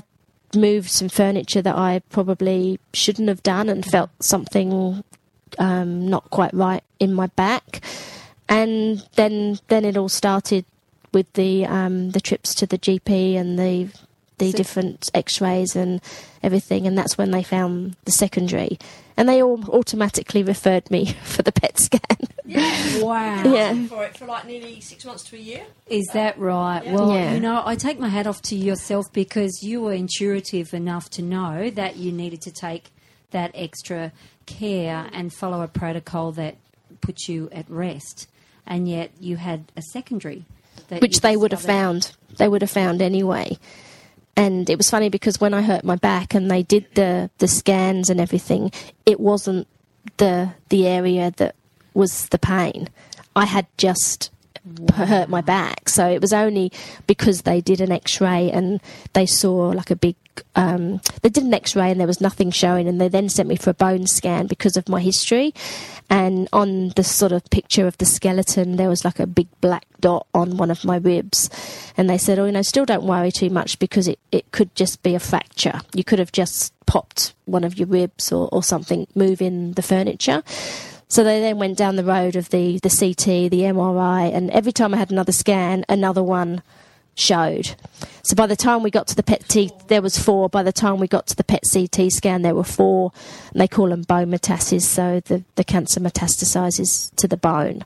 moved some furniture that I probably shouldn't have done, and felt something um, not quite right in my back. And then then it all started with the um, the trips to the G P and the the So- different X-rays and everything, and that's when they found the secondary, and they all automatically referred me for the P E T scan. Wow. Yeah. For it for like nearly six months to a year. Is that right? Well, Yeah. you know, I take my hat off to yourself, because you were intuitive enough to know that you needed to take that extra care and follow a protocol that puts you at rest. And yet you had a secondary. That Which you they would have discovered. found. They would have found anyway. And it was funny because when I hurt my back and they did the, the scans and everything, it wasn't the the area that was the pain. I had just Wow. hurt my back. So it was only because they did an X-ray and they saw like a big... Um, they did an X-ray and there was nothing showing, and they then sent me for a bone scan because of my history. And on the sort of picture of the skeleton, there was like a big black dot on one of my ribs. And they said, oh, you know, still don't worry too much, because it, it could just be a fracture. You could have just popped one of your ribs or, or something moving the furniture. So they then went down the road of the, the C T, the M R I, and every time I had another scan, another one showed. So by the time we got to the P E T, there was four. By the time we got to the P E T C T scan, there were four. And they call them bone metastases, so the, the cancer metastasizes to the bone.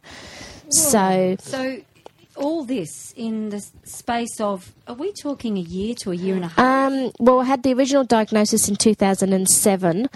So So all this in the space of, are we talking a year to a year and a half? Um, well, I had the original diagnosis in two thousand seven,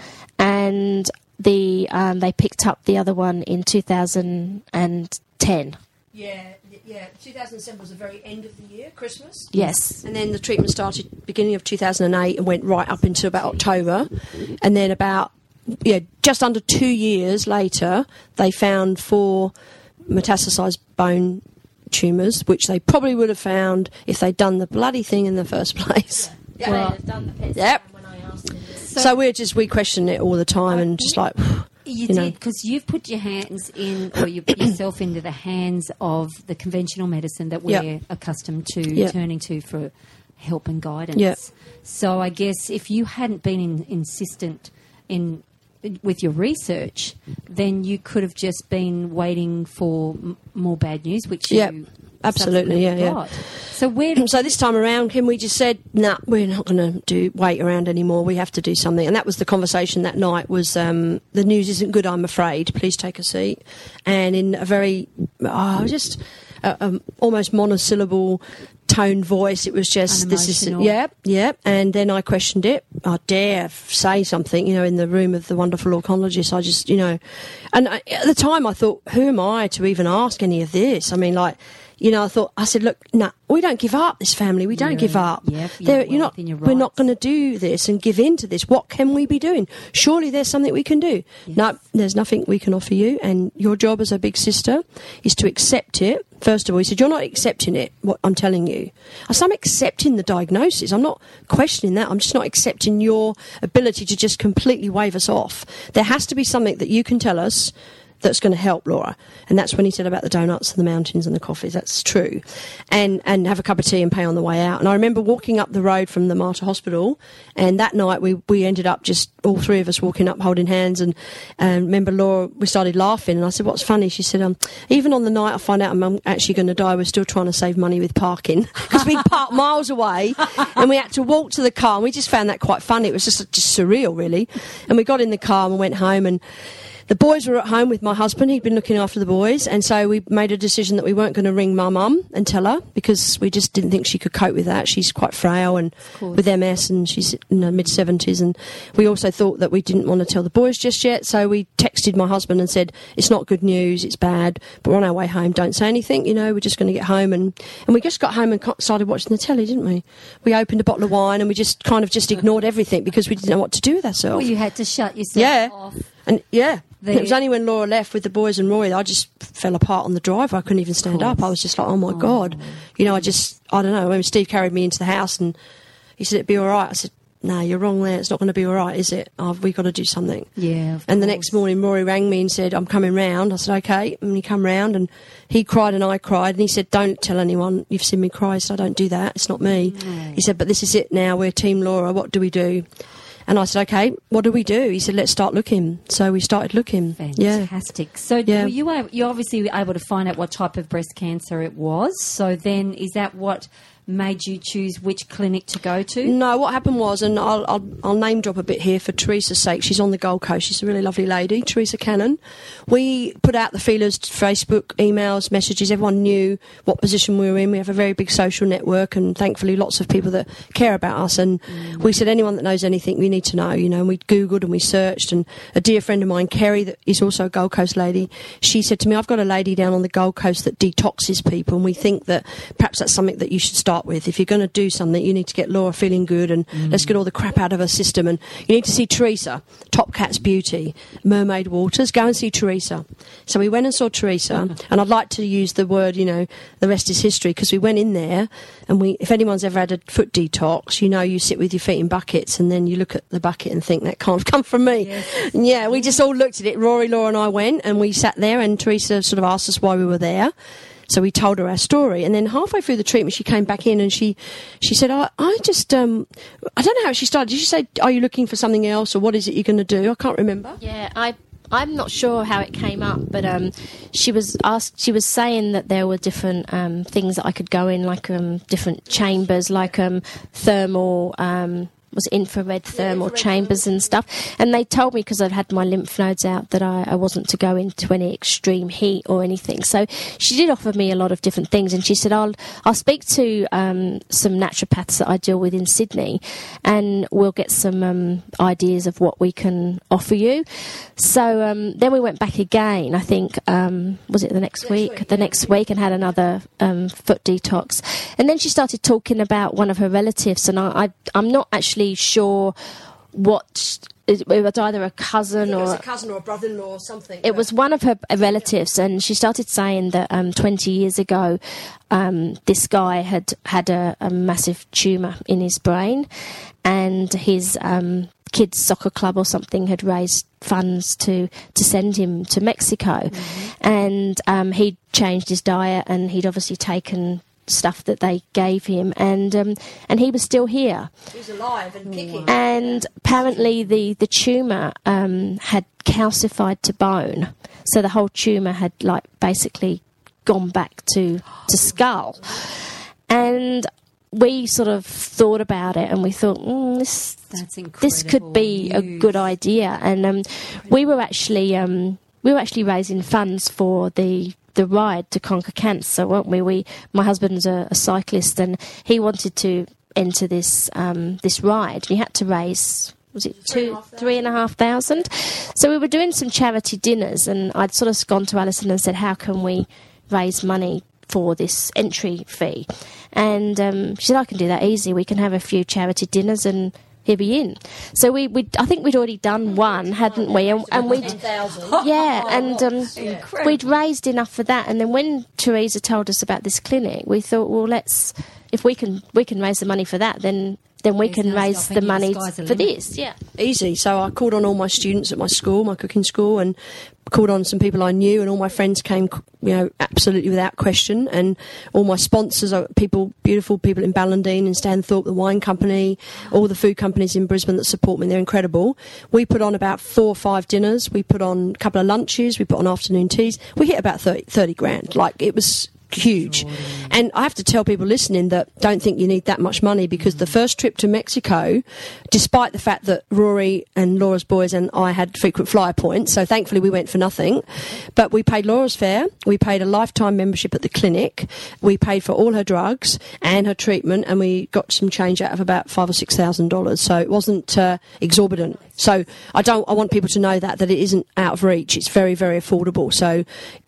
and the um, they picked up the other one in two thousand ten. Yeah, yeah. two thousand seven was the very end of the year, Christmas. Yes. And then the treatment started beginning of two thousand eight and went right up until about October. And then about, yeah, just under two years later, they found four metastasised bone tumours, which they probably would have found if they'd done the bloody thing in the first place. Yeah. Well, They'd have done the P E T Yep. scan when I asked them. So, we're just, we question it all the time and just like, You, you know. did, because you've put your hands in, or you put yourself into the hands of the conventional medicine that we're Yeah. accustomed to Yeah. turning to for help and guidance. Yeah. So I guess if you hadn't been in, insistent in with your research, then you could have just been waiting for m- more bad news, which Yeah. you Absolutely, yeah, subsequently yeah. got. So where did So this time around, Kim, we just said, nah, we're not going to do wait around anymore. We have to do something. And that was the conversation that night was, um, the news isn't good, I'm afraid. Please take a seat. And in a very, oh, just uh, um, almost monosyllable tone voice, it was just, this is, Unemotional. yeah, yeah. And then I questioned it. I dare f- say something, you know, in the room of the wonderful oncologist. I just, you know, and I, at the time I thought, who am I to even ask any of this? I mean, like, you know, I thought, I said, look, no, we don't give up, this family. We don't You're- give up. yep, you're There- well you're not, within your we're not rights. going to do this and give in to this. What can we be doing? Surely there's something we can do. Yes. No, there's nothing we can offer you. And your job as a big sister is to accept it. First of all, he said, you're not accepting it, what I'm telling you. I said, I'm accepting the diagnosis. I'm not questioning that. I'm just not accepting your ability to just completely wave us off. There has to be something that you can tell us that's going to help, Laura. And that's when he said about the donuts and the mountains and the coffees. That's true. And and have a cup of tea and pay on the way out. And I remember walking up the road from the Mater Hospital, and that night we, we ended up just all three of us walking up holding hands. And um, remember Laura, we started laughing. And I said, what's funny? She said, um, even on the night I find out I'm actually going to die, we're still trying to save money with parking. Because we parked miles away and we had to walk to the car. And we just found that quite funny. It was just, just surreal, really. And we got in the car and went home, and the boys were at home with my husband. He'd been looking after the boys. And so we made a decision that we weren't going to ring my mum and tell her, because we just didn't think she could cope with that. She's quite frail and course. with M S, and she's in her mid-seventies. And we also thought that we didn't want to tell the boys just yet. So we texted my husband and said, it's not good news, it's bad, but we're on our way home. Don't say anything, you know, we're just going to get home. And, and we just got home and co- started watching the telly, didn't we? We opened a bottle of wine and we just kind of just ignored everything because we didn't know what to do with ourselves. well, you had to shut yourself Yeah. off. And yeah, The- it was only when Laura left with the boys and Roy, I just fell apart on the drive. I couldn't even stand up. I was just like, oh my God. You know, I just, I don't know. When Steve carried me into the house and he said, it'd be all right. I said, no, you're wrong there. It's not going to be all right, is it? Oh, we've got to do something. Yeah, of And the course. next morning, Rory rang me and said, I'm coming round. I said, okay. And he come round and he cried and I cried. And he said, don't tell anyone you've seen me cry. I said, I don't do that. It's not me. Mm. He said, but this is it now. We're Team Laura. What do we do? And I said, okay, what do we do? He said, let's start looking. So we started looking. Yeah. Fantastic. So Yeah. were you, able, you obviously were able to find out what type of breast cancer it was. So then is that what made you choose which clinic to go to? No, what happened was, and I'll, I'll, I'll name drop a bit here for Teresa's sake. She's on the Gold Coast. She's a really lovely lady, Teresa Cannon. We put out the feelers to Facebook, emails, messages. Everyone knew what position we were in. We have a very big social network and thankfully lots of people that care about us. And mm. we said, anyone that knows anything, we need to know. You know, and we Googled and we searched. And a dear friend of mine, Kerry, that is also a Gold Coast lady, she said to me, I've got a lady down on the Gold Coast that detoxes people. And we think that perhaps that's something that you should start with. If you're going to do something, you need to get Laura feeling good and mm. let's get all the crap out of her system. And you need to see Teresa, Top Cat's Beauty, Mermaid Waters. Go and see Teresa. So we went and saw Teresa, and I'd like to use the word, you know, the rest is history, because we went in there and we, if anyone's ever had a foot detox, you know, you sit with your feet in buckets and then you look at the bucket and think that can't come from me. Yes. Yeah, we just all looked at it. Rory, Laura and I went and we sat there and Teresa sort of asked us why we were there. So we told her our story, and then halfway through the treatment, she came back in and she, she said, I, I just, um, I don't know how she started. Did she say, are you looking for something else, or what is it you're going to do? I can't remember. Yeah, I, I'm not sure how it came up, but um, she was asked. She was saying that there were different um, things that I could go in, like um, different chambers, like um, thermal. Um, was infrared thermal yeah, infrared chambers thermal. And stuff, and they told me, because I'd had my lymph nodes out, that I, I wasn't to go into any extreme heat or anything. So she did offer me a lot of different things, and she said, I'll I'll speak to um, some naturopaths that I deal with in Sydney, and we'll get some um, ideas of what we can offer you. So um, then we went back again, I think, um, was it the next, next week? week? The next week, and had another um, foot detox. And then she started talking about one of her relatives, and I, I I'm not actually sure what it was, either a cousin or it was a cousin or a brother-in-law or something. It was one of her relatives, and she started saying that um, twenty years ago, um, this guy had had a, a massive tumour in his brain, and his um, kids' soccer club or something had raised funds to to send him to Mexico, mm-hmm. and um, he'd changed his diet, and he'd obviously taken stuff that they gave him, and um, and he was still here. He was alive and kicking. And apparently the, the tumour um, had calcified to bone, so the whole tumour had like basically gone back to, to skull. And we sort of thought about it, and we thought, mm, this That's this could be news. a good idea. And um, we were actually um, we were actually raising funds for the the ride to conquer cancer, weren't we? We, my husband's a, a cyclist, and he wanted to enter this um, this ride, and he had to raise, was it two, three and a half thousand? So we were doing some charity dinners, and I'd sort of gone to Alison and said, how can we raise money for this entry fee? And um, she said, I can do that easy. We can have a few charity dinners and he'll be in. So we, we, I think we'd already done one, hadn't we? And, and we'd, yeah, and um, we'd raised enough for that. And then when Teresa told us about this clinic, we thought, well, let's, if we can, we can raise the money for that, then then we can raise the money for this. Yeah, easy. So I called on all my students at my school, my cooking school, and called on some people I knew, and all my friends came, you know, absolutely without question. And all my sponsors are people, beautiful people in Ballandine and Stanthorpe, the wine company, all the food companies in Brisbane that support me. They're incredible. We put on about four or five dinners. We put on a couple of lunches. We put on afternoon teas. We hit about thirty, thirty grand. Like, it was huge. And I have to tell people listening that don't think you need that much money, because the first trip to Mexico, despite the fact that Rory and Laura's boys and I had frequent flyer points, so thankfully we went for nothing, but we paid Laura's fare, we paid a lifetime membership at the clinic, we paid for all her drugs and her treatment, and we got some change out of about five or six thousand dollars. So it wasn't uh, exorbitant. So I don't. I want people to know that that it isn't out of reach. It's very, very affordable. So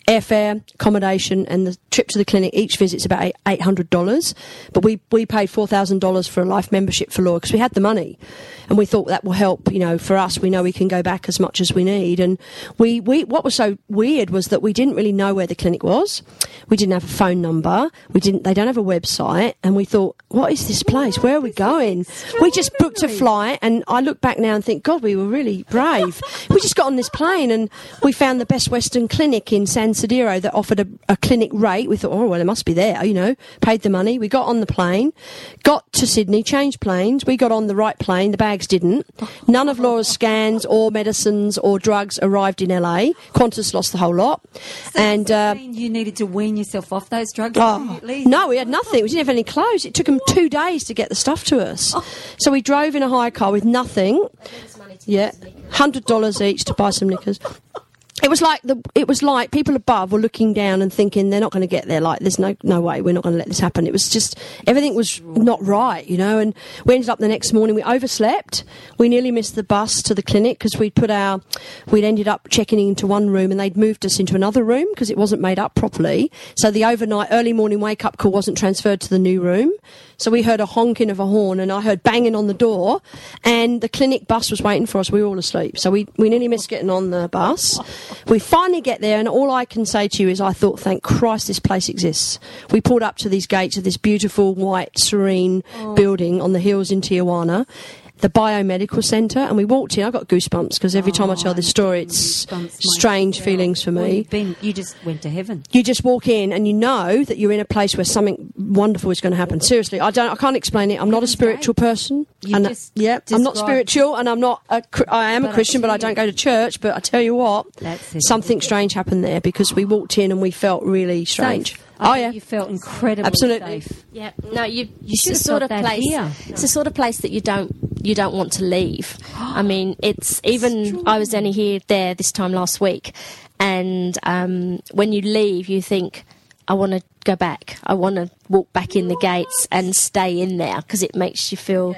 airfare, accommodation, and the trip to the clinic. Each visit's about eight hundred dollars, but we we paid four thousand dollars for a life membership for Laura because we had the money, and we thought that will help. You know, for us, we know we can go back as much as we need. And we we what was so weird was that we didn't really know where the clinic was. We didn't have a phone number. We didn't. They don't have a website, and we thought, what is this place? Where are we going? We just booked a flight, and I look back now and think, God, we were really brave. We just got on this plane, and we found the Best Western Clinic in San Sudiro that offered a, a clinic rate. We thought, oh, well, it must be there, you know, paid the money. We got on the plane, got to Sydney, changed planes. We got on the right plane. The bags didn't. None of Laura's scans or medicines or drugs arrived in L A. Qantas lost the whole lot. So and uh, you needed to wean yourself off those drugs oh, immediately? No, we had nothing. We didn't have any clothes. It took them two days to get the stuff to us. Oh. So we drove in a hire car with nothing. Yeah, one hundred dollars each to buy some knickers. It was like the. It was like people above were looking down and thinking they're not going to get there. Like, there's no no way we're not going to let this happen. It was just everything was not right, you know. And we ended up the next morning. We overslept. We nearly missed the bus to the clinic because we'd put our. We'd ended up checking into one room and they'd moved us into another room because it wasn't made up properly. So the overnight early morning wake up call wasn't transferred to the new room. So we heard a honking of a horn and I heard banging on the door, and the clinic bus was waiting for us. We were all asleep, so we we nearly missed getting on the bus. We finally get there, and all I can say to you is I thought, thank Christ this place exists. We pulled up to these gates of this beautiful, white, serene oh. building on the hills in Tijuana, the biomedical centre, and we walked in. I got goosebumps because every time oh, I tell this story, it's strange myself. feelings for me. Well, you've been, you just went to heaven. You just walk in and you know that you're in a place where something wonderful is going to happen. Seriously, I don't. I can't explain it. I'm not a spiritual person. You and, just yeah, I'm not spiritual, and I'm not. A, I am a Christian, but I don't go to church. But I tell you what, something strange happened there because we walked in and we felt really strange. Safe. I oh yeah, you felt incredibly absolutely safe. Yeah, no, you. You it's the sort of place. Here. It's the sort of place that you don't you don't want to leave. I mean, it's even. I was only here there this time last week, and um, when you leave, you think, I want to go back. I want to walk back in the gates and stay in there because it makes you feel.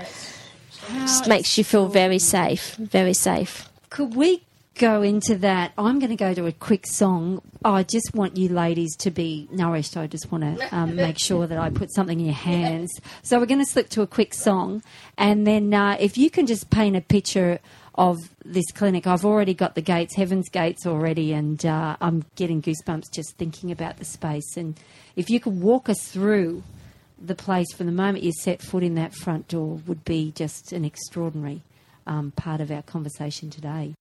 Just makes you feel very safe. Very safe. Could we go into that? I'm going to go to a quick song. I just want you ladies to be nourished. I just want to um, make sure that I put something in your hands. So we're going to slip to a quick song, and then uh, if you can just paint a picture of this clinic. I've already got the gates, Heaven's Gates already, and uh, I'm getting goosebumps just thinking about the space. And if you could walk us through the place from the moment you set foot in that front door, would be just an extraordinary um, part of our conversation today.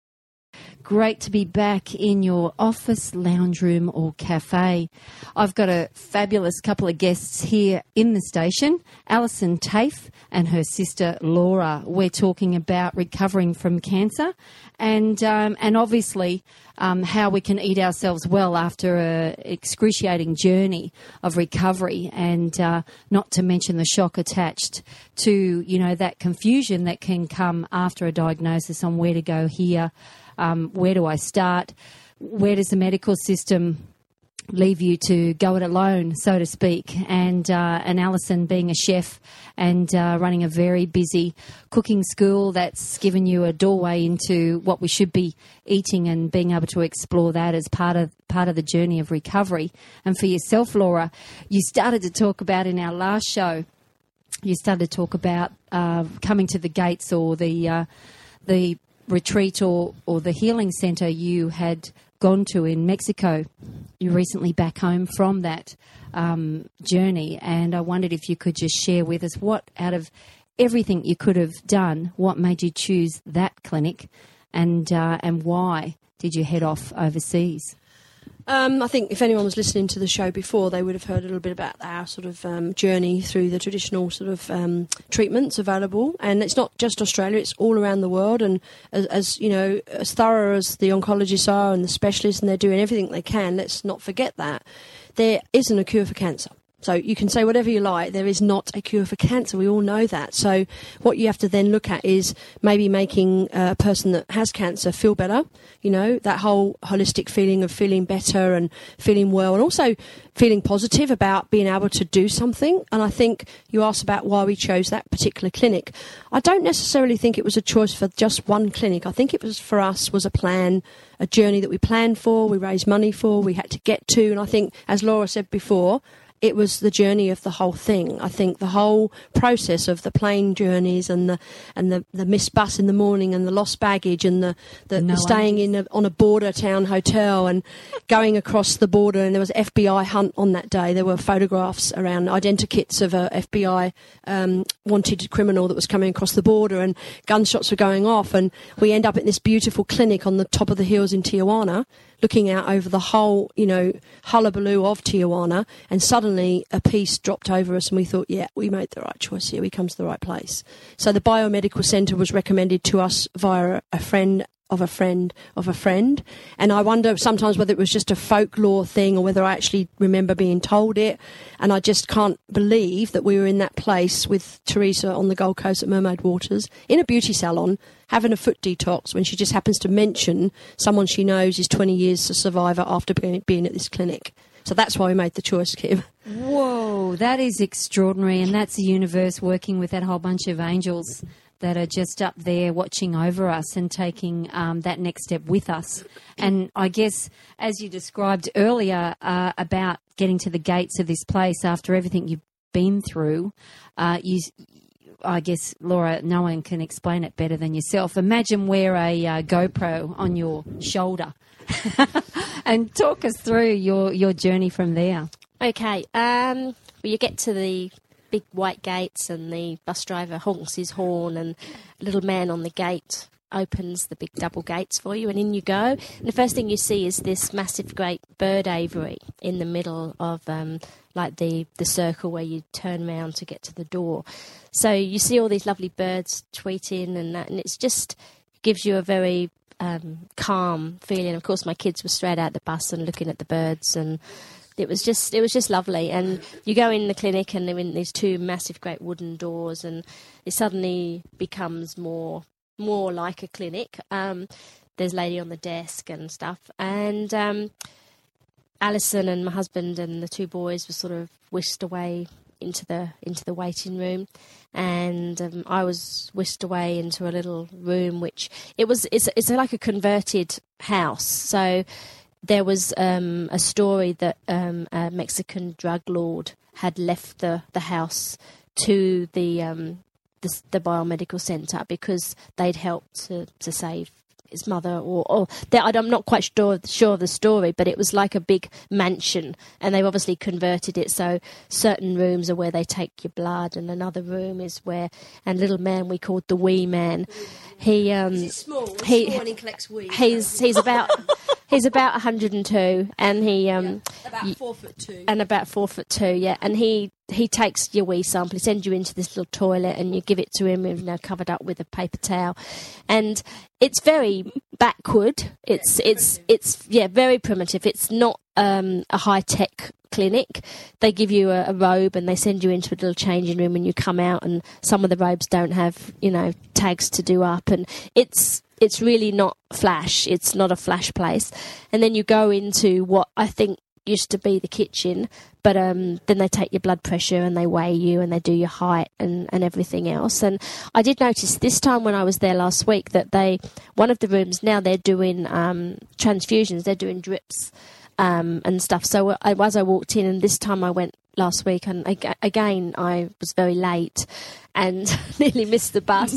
Great to be back in your office, lounge room or cafe. I've got a fabulous couple of guests here in the station, Alison Tafe and her sister Laura. We're talking about recovering from cancer and um, and obviously um, how we can eat ourselves well after an excruciating journey of recovery, and uh, not to mention the shock attached to, you know, that confusion that can come after a diagnosis on where to go here. Um, where do I start? Where does the medical system leave you to go it alone, so to speak? And uh, and Alison being a chef and uh, running a very busy cooking school, that's given you a doorway into what we should be eating and being able to explore that as part of part of the journey of recovery. And for yourself, Laura, you started to talk about in our last show, you started to talk about uh, coming to the gates or the uh, the retreat or, or the healing centre you had gone to in Mexico. You're recently back home from that um, journey, and I wondered if you could just share with us what, out of everything you could have done, what made you choose that clinic, and uh, and why did you head off overseas? Um, I think if anyone was listening to the show before, they would have heard a little bit about our sort of um, journey through the traditional sort of um, treatments available. And it's not just Australia, it's all around the world. And as, as you know, as thorough as the oncologists are and the specialists, and they're doing everything they can, let's not forget that there isn't a cure for cancer. So you can say whatever you like, there is not a cure for cancer. We all know that. So what you have to then look at is maybe making a person that has cancer feel better, you know, that whole holistic feeling of feeling better and feeling well, and also feeling positive about being able to do something. And I think you asked about why we chose that particular clinic. I don't necessarily think it was a choice for just one clinic. I think it was, for us, was a plan, a journey that we planned for, we raised money for, we had to get to. And I think, as Laura said before, it was the journey of the whole thing. I think the whole process of the plane journeys and the and the, the missed bus in the morning and the lost baggage and the, the, No the staying in a, on a border town hotel and going across the border, and there was F B I hunt on that day. There were photographs around, identikits of a F B I um, wanted criminal that was coming across the border, and gunshots were going off, and we end up at this beautiful clinic on the top of the hills in Tijuana, looking out over the whole, you know, hullabaloo of Tijuana, and suddenly a piece dropped over us and we thought, yeah, we made the right choice here, we come to the right place. So the Biomedical Centre was recommended to us via a friend of a friend of a friend, and I wonder sometimes whether it was just a folklore thing or whether I actually remember being told it. And I just can't believe that we were in that place with Teresa on the Gold Coast at Mermaid Waters in a beauty salon having a foot detox when she just happens to mention someone she knows is twenty years a survivor after being, being at this clinic. So that's why we made the choice, Kim. Whoa, that is extraordinary, and that's the universe working with that whole bunch of angels that are just up there watching over us and taking um, that next step with us. And I guess, as you described earlier uh, about getting to the gates of this place after everything you've been through, uh, you, I guess, Laura, no one can explain it better than yourself. Imagine wear a uh, GoPro on your shoulder and talk us through your, your journey from there. Okay, um, well, you get to the big white gates and the bus driver honks his horn and a little man on the gate opens the big double gates for you, and in you go. And the first thing you see is this massive great bird aviary in the middle of um, like the, the circle where you turn around to get to the door. So you see all these lovely birds tweeting and that, and it's just gives you a very um, calm feeling. Of course, my kids were straight out the bus and looking at the birds, and It was just it was just lovely. And you go in the clinic and they're in these two massive great wooden doors, and it suddenly becomes more more like a clinic. Um, there's a lady on the desk and stuff. And um, Alison and my husband and the two boys were sort of whisked away into the into the waiting room, and um, I was whisked away into a little room, which it was it's it's like a converted house. So there was um, a story that um, a Mexican drug lord had left the, the house to the, um, the the biomedical centre because they'd helped to, to save his mother, or, or I'm not quite sure, sure of the story, but it was like a big mansion, and they've obviously converted it. So certain rooms are where they take your blood, and another room is where, and little man we called the wee man, he um He's small. He's he small and he collects wee. he's he's about he's about one hundred and two, and he um yeah, about four foot two, and about four foot two, yeah, and he. He takes your wee sample, he sends you into this little toilet, and you give it to him, you know, covered up with a paper towel. And it's very backward. It's yeah, it's it's yeah, very primitive. It's not um, a high tech clinic. They give you a, a robe and they send you into a little changing room, and you come out, and some of the robes don't have, you know, tags to do up, and it's it's really not flash. It's not a flash place. And then you go into what I think used to be the kitchen, but um, then they take your blood pressure and they weigh you and they do your height and, and everything else. And I did notice this time when I was there last week that they, one of the rooms now they're doing um, transfusions, they're doing drips um, and stuff. So I, as I walked in, and this time I went last week, and again I was very late and nearly missed the bus.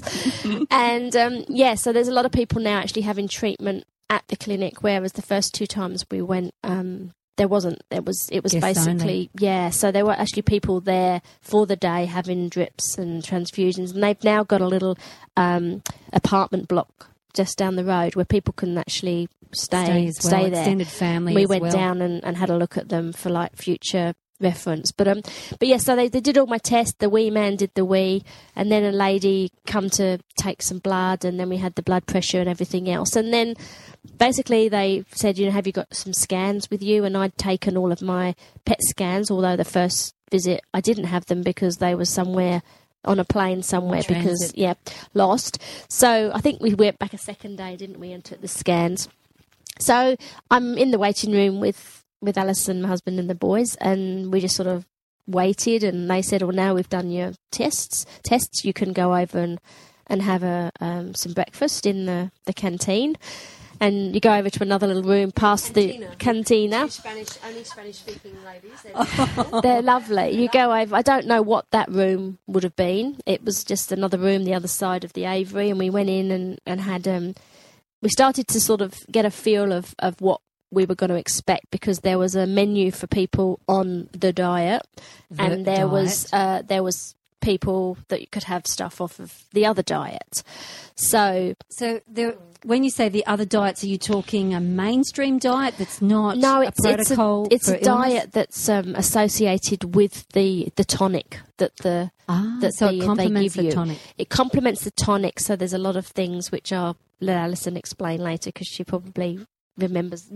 and um, yeah, so there's a lot of people now actually having treatment at the clinic, whereas the first two times we went, um, there wasn't. It was. It was Guest basically only. yeah. So there were actually people there for the day having drips and transfusions, and they've now got a little um, apartment block just down the road where people can actually stay Stay as well, stay there. extended family. We as went well. down and, and had a look at them for like future reference. But um, but yeah, so they, they did all my tests. The wee man did the wee, and then a lady come to take some blood, and then we had the blood pressure and everything else. And then basically they said, you know, have you got some scans with you? And I'd taken all of my P E T scans, although the first visit I didn't have them because they were somewhere on a plane somewhere because, yeah, lost. So I think we went back a second day, didn't we, and took the scans. So I'm in the waiting room with with Alison, my husband, and the boys, and we just sort of waited, and they said, well, now we've done your tests, tests, you can go over and, and have a um, some breakfast in the, the canteen. And you go over to another little room past cantina. the cantina. Spanish, only Spanish-speaking ladies. They're, They're lovely. You go over. I don't know what that room would have been. It was just another room the other side of the aviary, and we went in and, and had... Um, we started to sort of get a feel of, of what we were going to expect, because there was a menu for people on the diet, the and there diet. was uh, there was people that you could have stuff off of the other diet. So, so there, when you say the other diets, are you talking a mainstream diet that's not no, a it's it's a, protocol? it's for a diet illness? that's um, associated with the, the tonic that the Ah, that so the, it complements they give the you. tonic. It complements the tonic. So there's a lot of things which I'll let Alison explain later, because she probably remembers.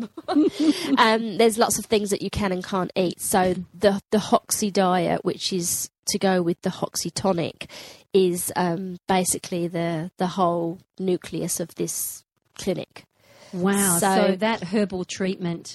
um, there's lots of things that you can and can't eat. So the the Hoxie diet, which is to go with the Hoxie tonic, is um, basically the the whole nucleus of this clinic. Wow. So- So, that herbal treatment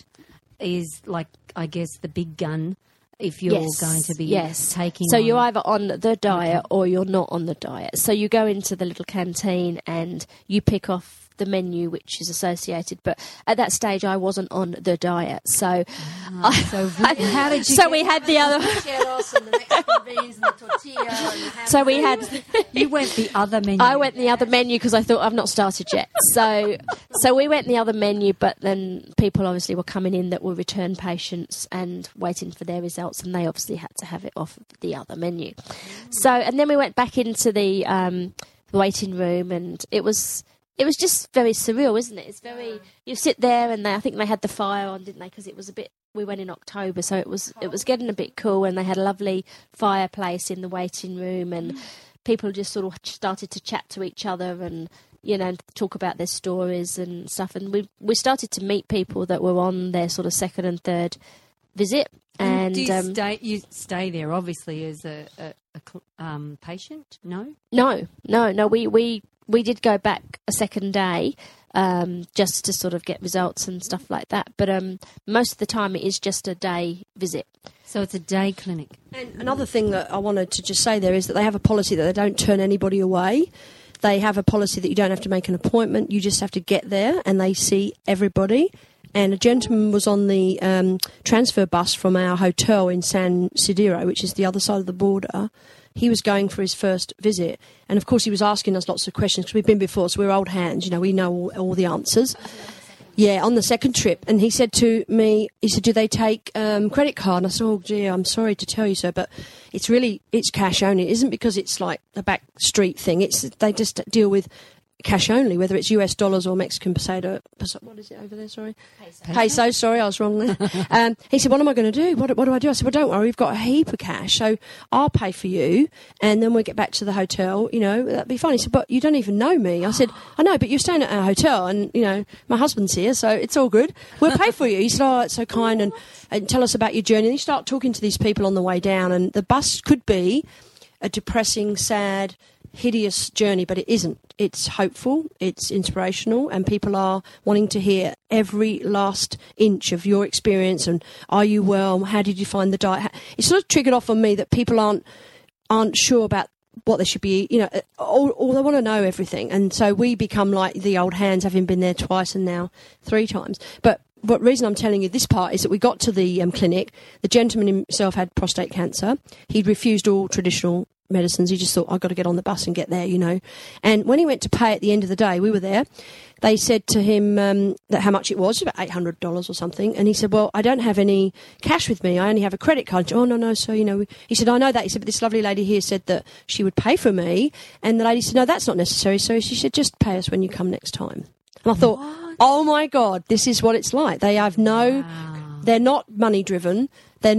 is like, I guess, the big gun if you're Yes, going to be yes. taking So on- you're either on the diet or you're not on the diet. So you go into the little canteen and you pick off the menu which is associated. But at that stage, I wasn't on the diet. So, Ah, so how did you so get- we had the other. Cheetos and the Mexican beans and the tortilla and the ham. So we had. you went the other menu? I went the other menu because I thought I've not started yet. So, so we went the other menu, but then people obviously were coming in that were return patients and waiting for their results, and they obviously had to have it off the other menu. So, and then we went back into the um, waiting room, and it was it was just very surreal, isn't it? It's very you sit there, and they, I think they had the fire on, didn't they? Because it was a bit. We went in October, so it was it was getting a bit cool, and they had a lovely fireplace in the waiting room, and people just sort of started to chat to each other and, you know, talk about their stories and stuff. And we we started to meet people that were on their sort of second and third visit. And do you um, stay? You stay there, obviously, as a, a, a cl- um, patient. No. no, no, no. We we we did go back a second day. Um, just to sort of get results and stuff like that. But um, most of the time it is just a day visit. So it's a day clinic. And another thing that I wanted to just say there is that they have a policy that they don't turn anybody away. They have a policy that you don't have to make an appointment. You just have to get there, and they see everybody. And a gentleman was on the um, transfer bus from our hotel in San Isidro, which is the other side of the border. He was going for his first visit. And, of course, he was asking us lots of questions because we've been before, so we're old hands. You know, we know all, all the answers. Yeah, on the second trip. And he said to me, he said, do they take um, credit card? And I said, oh, gee, I'm sorry to tell you, sir, but it's really, it's cash only. It isn't because it's like a back street thing. It's they just deal with cash only, whether it's U S dollars or Mexican peso. What is it over there, sorry? Peso. Peso, sorry, I was wrong there. um, he said, what am I going to do? What, what do I do? I said, well, don't worry, we've got a heap of cash, so I'll pay for you, and then we'll get back to the hotel, you know, that'd be fine. He said, but you don't even know me. I said, I know, but you're staying at our hotel, and, you know, my husband's here, so it's all good. We'll pay for you. He said, oh, that's so kind, and, and tell us about your journey. And you start talking to these people on the way down, and the bus could be a depressing, sad, hideous journey, but it isn't. It's hopeful, it's inspirational, and people are wanting to hear every last inch of your experience. And are you well? How did you find the diet? It's sort of triggered off on me that people aren't aren't sure about what they should be, you know, or, or they want to know everything. And so we become like the old hands, having been there twice and now three times. But But the reason I'm telling you this part is that we got to the um, clinic. The gentleman himself had prostate cancer. He'd refused all traditional medicines. He just thought, I've got to get on the bus and get there, you know. And when he went to pay at the end of the day, we were there, they said to him um, that how much it was, about eight hundred dollars or something. And he said, well, I don't have any cash with me. I only have a credit card. Oh, no, no. So, you know, he said, I know that. He said, but this lovely lady here said that she would pay for me. And the lady said, no, that's not necessary. So she said, just pay us when you come next time. And I thought, what? Oh, my God, this is what it's like. They have no, wow. They're not money driven. They're not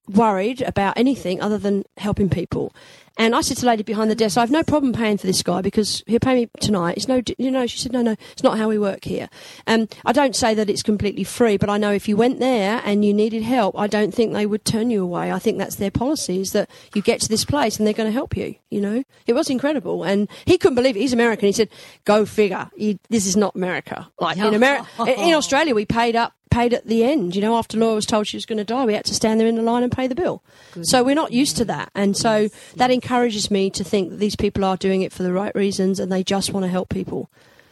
worried about anything other than helping people. And I said to the lady behind the desk, I have no problem paying for this guy because he'll pay me tonight. It's no, you know, she said, no, no, it's not how we work here. Um, I don't say that it's completely free, but I know if you went there and you needed help, I don't think they would turn you away. I think that's their policy, is that you get to this place and they're going to help you, you know. It was incredible. And he couldn't believe it. He's American. He said, go figure. You, this is not America. Like in America, in Australia, we paid up. paid at the end, you know, after Laura was told she was going to die, we had to stand there in the line and pay the bill. Good. So we're not used to that, and so yes, that yes. encourages me to think that these people are doing it for the right reasons and they just want to help people.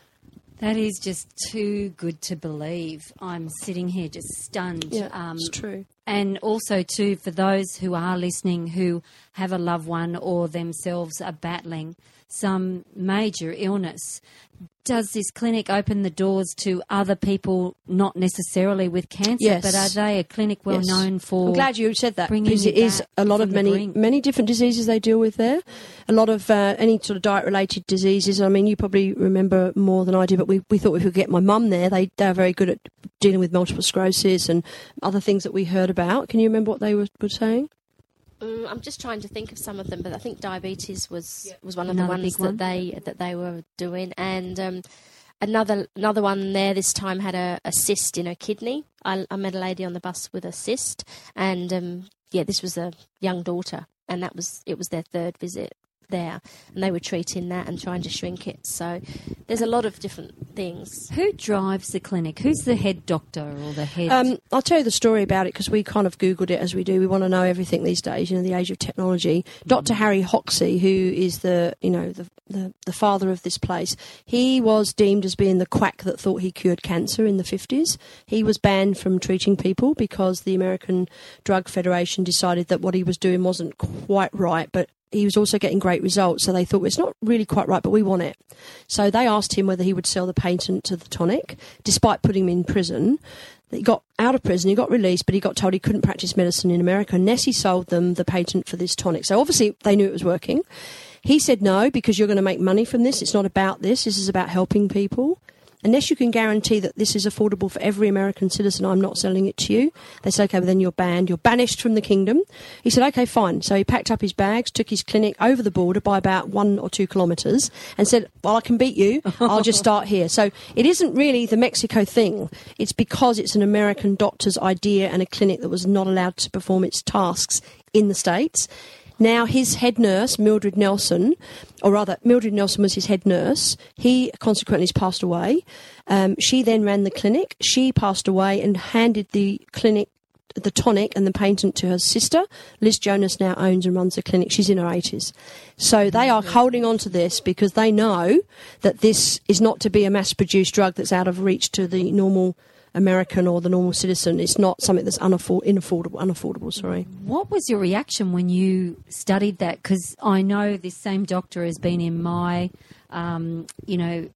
That is just too good to believe. I'm sitting here just stunned. Yeah, um, it's true. And also, too, for those who are listening who have a loved one or themselves are battling some major illness, does this clinic open the doors to other people, not necessarily with cancer, yes. but are they a clinic well yes. known for? I'm glad you said that, because it is a lot of many many different diseases they deal with there. A lot of uh, any sort of diet-related diseases. I mean, you probably remember more than I do, but we, we thought we could get my mum there. They, they're very good at dealing with multiple sclerosis and other things that we heard about. Can you remember what they were, were saying? Um, I'm just trying to think of some of them, but I think diabetes was, yeah. was one of another the ones one. that they that they were doing, and um, another another one there this time had a, a cyst in her kidney. I, I met a lady on the bus with a cyst, and um, yeah, this was a young daughter, and that was it was their third visit there, and they were treating that and trying to shrink it. So there's a lot of different things. Who drives the clinic? Who's the head doctor or the head? Um, I'll tell you the story about it, because we kind of Googled it, as we do. We want to know everything these days, you know, the age of technology. Mm-hmm. Doctor Harry Hoxsey, who is the, you know, the, the the father of this place, he was deemed as being the quack that thought he cured cancer in the fifties. He was banned from treating people because the American Drug Federation decided that what he was doing wasn't quite right, but he was also getting great results, so they thought, well, it's not really quite right, but we want it. So they asked him whether he would sell the patent to the tonic, despite putting him in prison. He got out of prison, he got released, but he got told he couldn't practice medicine in America unless he sold them the patent for this tonic. So obviously they knew it was working. He said, no, because you're going to make money from this. It's not about this. This is about helping people. Unless you can guarantee that this is affordable for every American citizen, I'm not selling it to you. They said, okay, well, then you're banned. You're banished from the kingdom. He said, okay, fine. So he packed up his bags, took his clinic over the border by about one or two kilometres and said, well, I can beat you. I'll just start here. So it isn't really the Mexico thing. It's because it's an American doctor's idea and a clinic that was not allowed to perform its tasks in the States. Now, his head nurse, Mildred Nelson, or rather, Mildred Nelson was his head nurse. He consequently has passed away. Um, she then ran the clinic. She passed away and handed the clinic, the tonic and the patent to her sister. Liz Jonas now owns and runs the clinic. She's in her eighties. So they are holding on to this because they know that this is not to be a mass-produced drug that's out of reach to the normal American or the normal citizen. It's not something that's unafford- unaffordable, unaffordable, sorry. What was your reaction when you studied that? Because I know this same doctor has been in my, um, you know,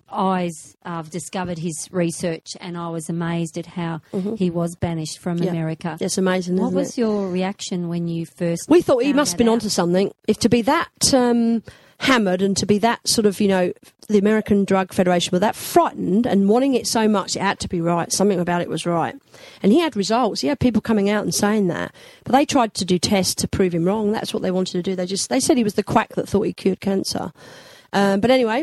eyes. I've discovered his research and I was amazed at how mm-hmm. he was banished from yeah. America. That's amazing, What isn't was it? your reaction when you first We thought he found must have that been out? onto something. If to be that um, hammered and to be that sort of, you know, the American Drug Federation were that frightened and wanting it so much, it had to be right. Something about it was right. And he had results. He had people coming out and saying that. But they tried to do tests to prove him wrong. That's what they wanted to do. They just they said he was the quack that thought he cured cancer. Um, but anyway,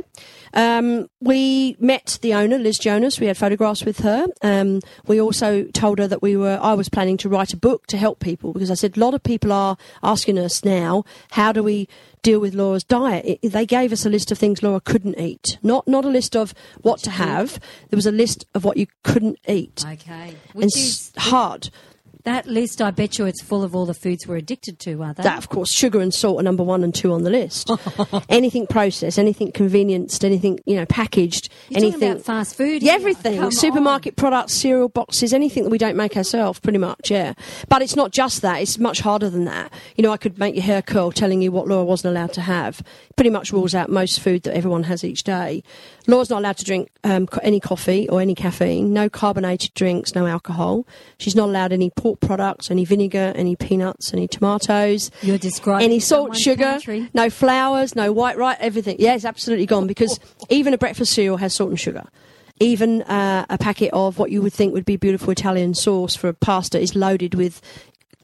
um, we met the owner, Liz Jonas. We had photographs with her. Um, we also told her that we were. I was planning to write a book to help people, because I said a lot of people are asking us now, how do we deal with Laura's diet? It, they gave us a list of things Laura couldn't eat, not not a list of what to have. There was a list of what you couldn't eat. Okay, and which is hard. That list, I bet you it's full of all the foods we're addicted to, are they? That, of course, sugar and salt are number one and two on the list. Anything processed, anything convenienced, anything, you know, packaged. You're anything talking about fast food? Yeah, here. everything. Come Supermarket on. products, cereal boxes, anything that we don't make ourselves, pretty much, yeah. But it's not just that. It's much harder than that. You know, I could make your hair curl telling you what Laura wasn't allowed to have. Pretty much rules out most food that everyone has each day. Laura's not allowed to drink um, co- any coffee or any caffeine, no carbonated drinks, no alcohol. She's not allowed any pork products, any vinegar, any peanuts, any tomatoes. You're describing any salt, someone's sugar, pantry. no flours, no white rice, everything. Yeah, it's absolutely gone, because even a breakfast cereal has salt and sugar. Even uh, a packet of what you would think would be beautiful Italian sauce for a pasta is loaded with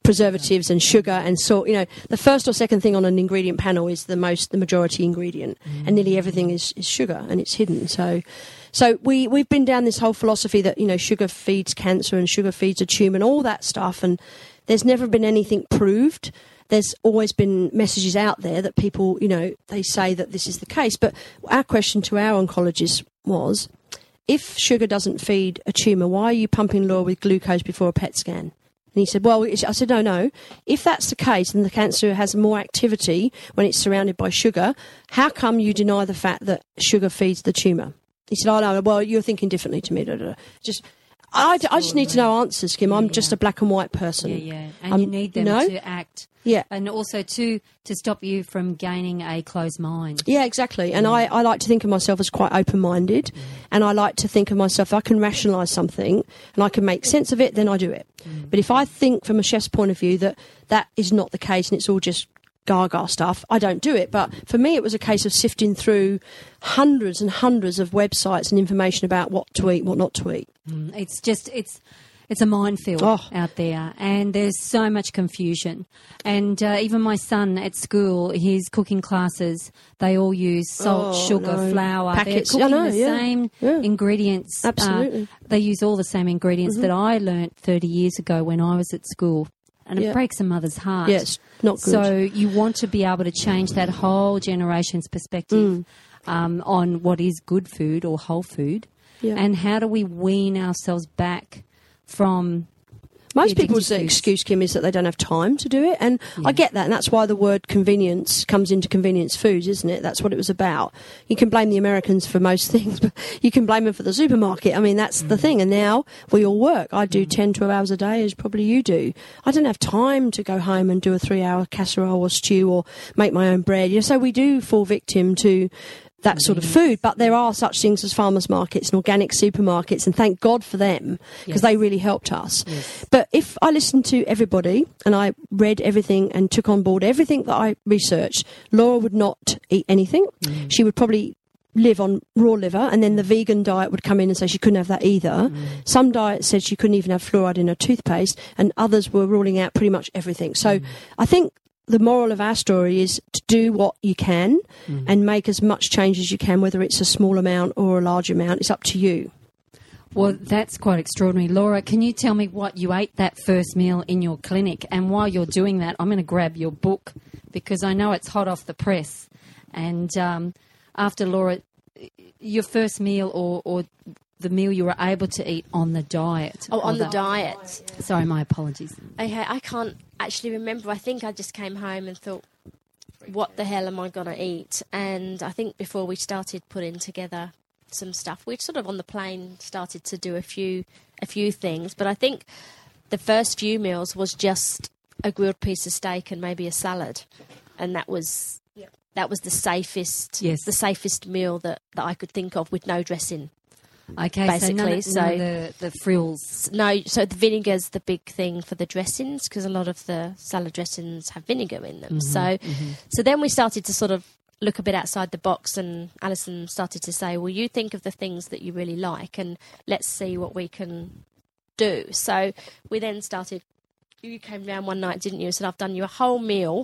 preservatives and sugar and salt. You know, the first or second thing on an ingredient panel is the most, the majority ingredient, mm. and nearly everything is, is sugar, and it's hidden. So, so we we've been down this whole philosophy that, you know, sugar feeds cancer and sugar feeds a tumour and all that stuff, and there's never been anything proved. There's always been messages out there that people, you know, they say that this is the case. But our question to our oncologist was, if sugar doesn't feed a tumour, why are you pumping Laura with glucose before a P E T scan? And he said, well, I said, no, no. If that's the case and the cancer has more activity when it's surrounded by sugar, how come you deny the fact that sugar feeds the tumour? He said, oh, no, well, you're thinking differently to me. Da, da, da. Just... I, I just need to know answers, Kim. Yeah, I'm yeah. just a black and white person. Yeah, yeah. And um, you need them no? to act. Yeah. And also to to stop you from gaining a closed mind. Yeah, exactly. And mm. I, I like to think of myself as quite open-minded. Mm. And I like to think of myself, if I can rationalise something and I can make sense of it, then I do it. Mm. But if I think from a chef's point of view that that is not the case and it's all just gaga stuff, I don't do it. But for me, it was a case of sifting through hundreds and hundreds of websites and information about what to eat, what not to eat. Mm, it's just, it's it's a minefield oh. out there, and there's so much confusion. And uh, even my son at school, his cooking classes, they all use salt, oh, sugar, no. flour. Packets. They're cooking I know, the yeah. same yeah. ingredients. Absolutely. Uh, they use all the same ingredients mm-hmm. that I learnt thirty years ago when I was at school. And it yeah. breaks a mother's heart. Yes, not good. So you want to be able to change that whole generation's perspective mm. um, on what is good food or whole food. Yeah. And how do we wean ourselves back from... Most people's excuse, Kim, is that they don't have time to do it. And yeah. I get that, and that's why the word convenience comes into convenience foods, isn't it? That's what it was about. You can blame the Americans for most things, but you can blame them for the supermarket. I mean, that's mm. the thing. And now we all work. I do mm. ten, twelve hours a day, as probably you do. I don't have time to go home and do a three-hour casserole or stew or make my own bread. You know, so we do fall victim to that sort of food, but there are such things as farmers markets and organic supermarkets, and thank God for them, because yes. they really helped us. Yes. But if I listened to everybody and I read everything and took on board everything that I researched, Laura would not eat anything. Mm. She would probably live on raw liver, and then the vegan diet would come in and say she couldn't have that either. Mm. Some diets said she couldn't even have fluoride in her toothpaste, and others were ruling out pretty much everything. So mm. I think the moral of our story is to do what you can mm. and make as much change as you can, whether it's a small amount or a large amount. It's up to you. Well, that's quite extraordinary. Laura, can you tell me what you ate that first meal in your clinic? And while you're doing that, I'm going to grab your book, because I know it's hot off the press. And um, after Laura, your first meal or, or the meal you were able to eat on the diet. Oh, on the, the diet. Sorry, my apologies. Okay, I can't actually remember. I think I just came home and thought, what the hell am I going to eat? And I think before we started putting together some stuff, we'd sort of on the plane started to do a few a few things. But I think the first few meals was just a grilled piece of steak and maybe a salad. And that was yep. that was the safest yes. the safest meal that, that I could think of with no dressing. Okay, basically, so, none of, so none of the, the frills. No, so the vinegar's the big thing for the dressings, because a lot of the salad dressings have vinegar in them. Mm-hmm, so, mm-hmm. so then we started to sort of look a bit outside the box, and Alison started to say, "Well, you think of the things that you really like, and let's see what we can do." So we then started. You came round one night, didn't you? And said, "I've done you a whole meal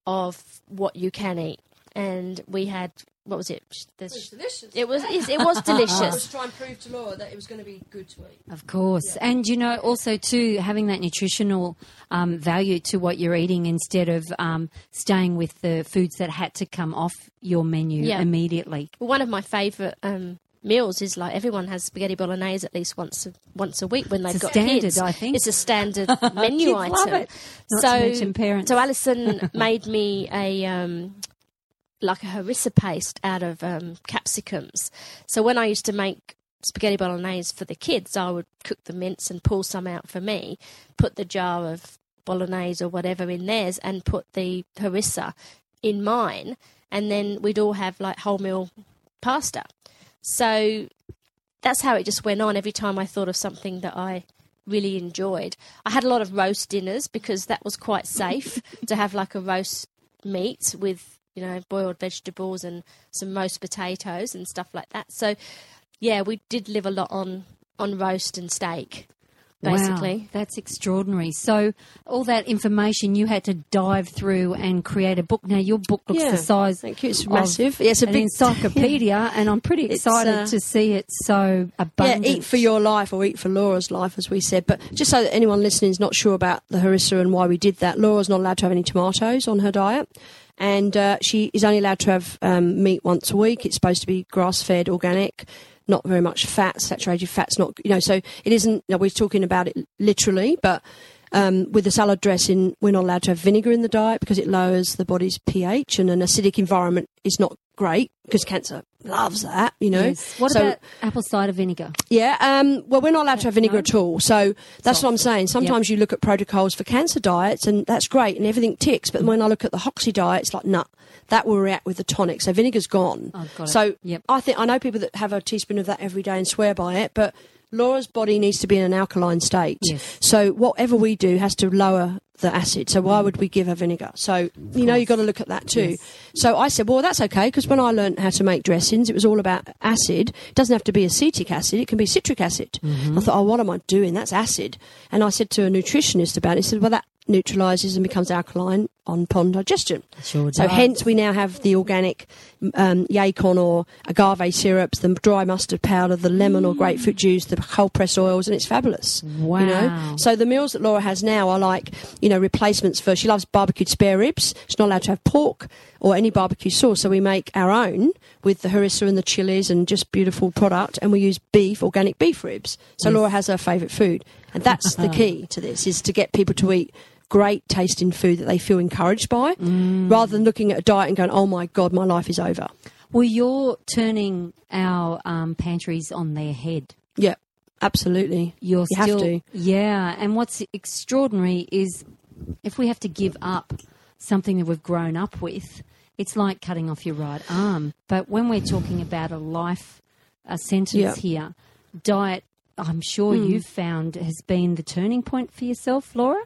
of what you can eat," and we had. What was it? It was delicious. It was. It was delicious. I was trying to prove to Laura that it was going to be good to eat. Of course, yeah. And you know, also too, having that nutritional um, value to what you're eating, instead of um, staying with the foods that had to come off your menu yeah. immediately. Well, one of my favourite um, meals is like everyone has spaghetti bolognese at least once a, once a week when they've it's a got standard, kids. I think it's a standard menu kids item. Love it. Not so, to mention parents. so Alison made me a. Um, like a harissa paste out of um, capsicums. So when I used to make spaghetti bolognese for the kids, I would cook the mince and pull some out for me, put the jar of bolognese or whatever in theirs, and put the harissa in mine, and then we'd all have like wholemeal pasta. So that's how it just went on every time I thought of something that I really enjoyed. I had a lot of roast dinners because that was quite safe to have like a roast meat with, you know, boiled vegetables and some roast potatoes and stuff like that. So, yeah, we did live a lot on, on roast and steak. basically. Wow, that's extraordinary. So all that information you had to dive through and create a book. Now your book looks Yeah, the size thank you. It's of massive. Yeah, it's a an big encyclopedia, yeah. and I'm pretty It's, excited uh, to see it so abundant. Yeah, eat for your life or eat for Laura's life, as we said. But just so that anyone listening is not sure about the harissa and why we did that, Laura's not allowed to have any tomatoes on her diet. And uh, she is only allowed to have um, meat once a week. It's supposed to be grass-fed, organic, not very much fat, saturated fat's not, you know, so it isn't, you know, we're talking about it literally, but um, with the salad dressing, we're not allowed to have vinegar in the diet because it lowers the body's pH, and an acidic environment is not great because cancer loves that, you know. Yes. What so, about apple cider vinegar? Yeah, um, well, we're not allowed to have vinegar No? at all. So that's Soft. what I'm saying. Sometimes you look at protocols for cancer diets, and that's great, and everything ticks. But when I look at the Hoxsey diet, it's like, nah, that will react with the tonic. So vinegar's gone. Oh, got it. So Yep. I think I know people that have a teaspoon of that every day and swear by it, but Laura's body needs to be in an alkaline state. Yes. So whatever we do has to lower the acid. So why would we give her vinegar? So, you know, you've got to look at that too. Yes. So I said, well, that's okay, because when I learned how to make dressings, it was all about acid. It doesn't have to be acetic acid. It can be citric acid. Mm-hmm. I thought, oh, what am I doing? That's acid. And I said to a nutritionist about it. He said, well, that neutralises and becomes alkaline on upon digestion. Sure So does. hence we now have the organic um, yacon or agave syrups, the dry mustard powder, the lemon or grapefruit juice, the cold press oils, and it's fabulous. Wow. You know? So the meals that Laura has now are like, you know, replacements for, she loves barbecued spare ribs. She's not allowed to have pork or any barbecue sauce, so we make our own with the harissa and the chilies and just beautiful product, and we use beef, organic beef ribs. So Yes. Laura has her favourite food. And that's the key to this, is to get people to eat great tasting food that they feel encouraged by, Mm. rather than looking at a diet and going, oh my God, my life is over. Well, you're turning our um, pantries on their head. Yeah, absolutely. You're You have still, to. Yeah, and what's extraordinary is if we have to give up something that we've grown up with, it's like cutting off your right arm. But when we're talking about a life a sentence Yeah. here, diet, I'm sure Mm. you've found has been the turning point for yourself, Laura?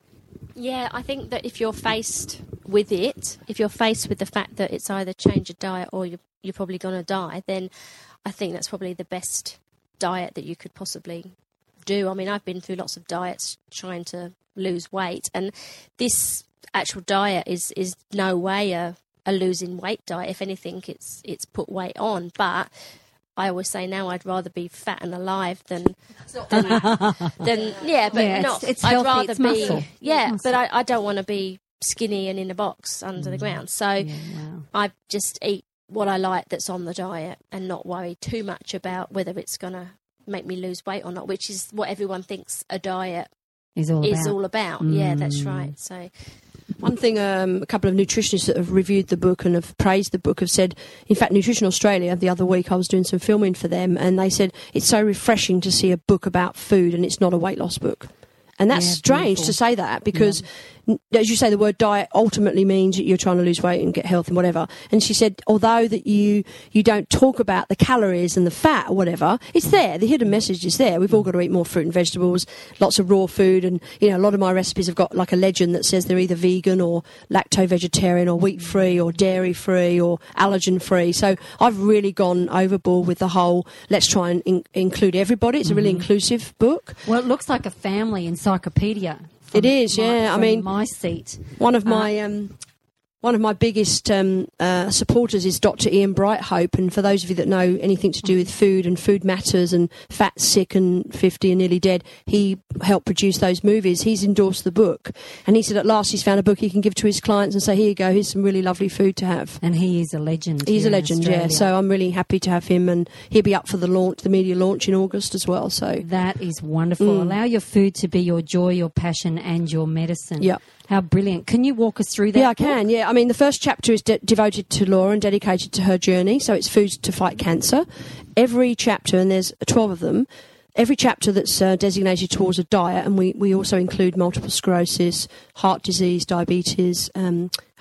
Yeah, I think that if you're faced with it, if you're faced with the fact that it's either change your diet or you're, you're probably going to die, then I think that's probably the best diet that you could possibly do. I mean, I've been through lots of diets trying to lose weight, and this actual diet is, is no way a, a losing weight diet. If anything, it's it's put weight on. But I always say now I'd rather be fat and alive than than, than yeah, but Yeah, it's- not. it's I'd healthy, rather it's be muscle. yeah, Muscle. but I, I don't want to be skinny and in a box under the ground. So Yeah, wow. I just eat what I like that's on the diet and not worry too much about whether it's going to make me lose weight or not, which is what everyone thinks a diet Is all is about. all about. Yeah, that's Mm. right. So One thing, um, a couple of nutritionists that have reviewed the book and have praised the book have said, in fact, Nutrition Australia, the other week I was doing some filming for them, and they said it's so refreshing to see a book about food and it's not a weight loss book. And that's Yeah, strange beautiful. to say that, because, n as you say, the word diet ultimately means that you're trying to lose weight and get health and whatever. And she said, although that you you don't talk about the calories and the fat or whatever, it's there. The hidden message is there. We've all got to eat more fruit and vegetables, lots of raw food, and you know, a lot of my recipes have got like a legend that says they're either vegan or lacto-vegetarian or wheat-free or dairy-free or allergen-free. So I've really gone overboard with the whole, let's try and in- include everybody. It's a really inclusive book. Well, it looks like a family encyclopedia. from It is, my- yeah. I from mean, my seat. One of my um, one of my biggest um, uh, supporters is Doctor Ian Brighthope, and for those of you that know anything to do with food and food matters and fat, sick, and fifty and nearly dead, he helped produce those movies. He's endorsed the book, and he said at last he's found a book he can give to his clients and say, "Here you go. Here's some really lovely food to have." And he is a legend. He's here a in legend, yeah. Australia. So I'm really happy to have him, and he'll be up for the launch, the media launch in August as well. So That is wonderful. Mm. Allow your food to be your joy, your passion, and your medicine. yeah. How brilliant. Can you walk us through that? Yeah, I book? can. Yeah, I mean, the first chapter is de- devoted to Laura and dedicated to her journey. So it's Foods to Fight Cancer. Every chapter, and there's twelve of them, every chapter that's uh, designated towards a diet, and we, we also include multiple sclerosis, heart disease, diabetes, um,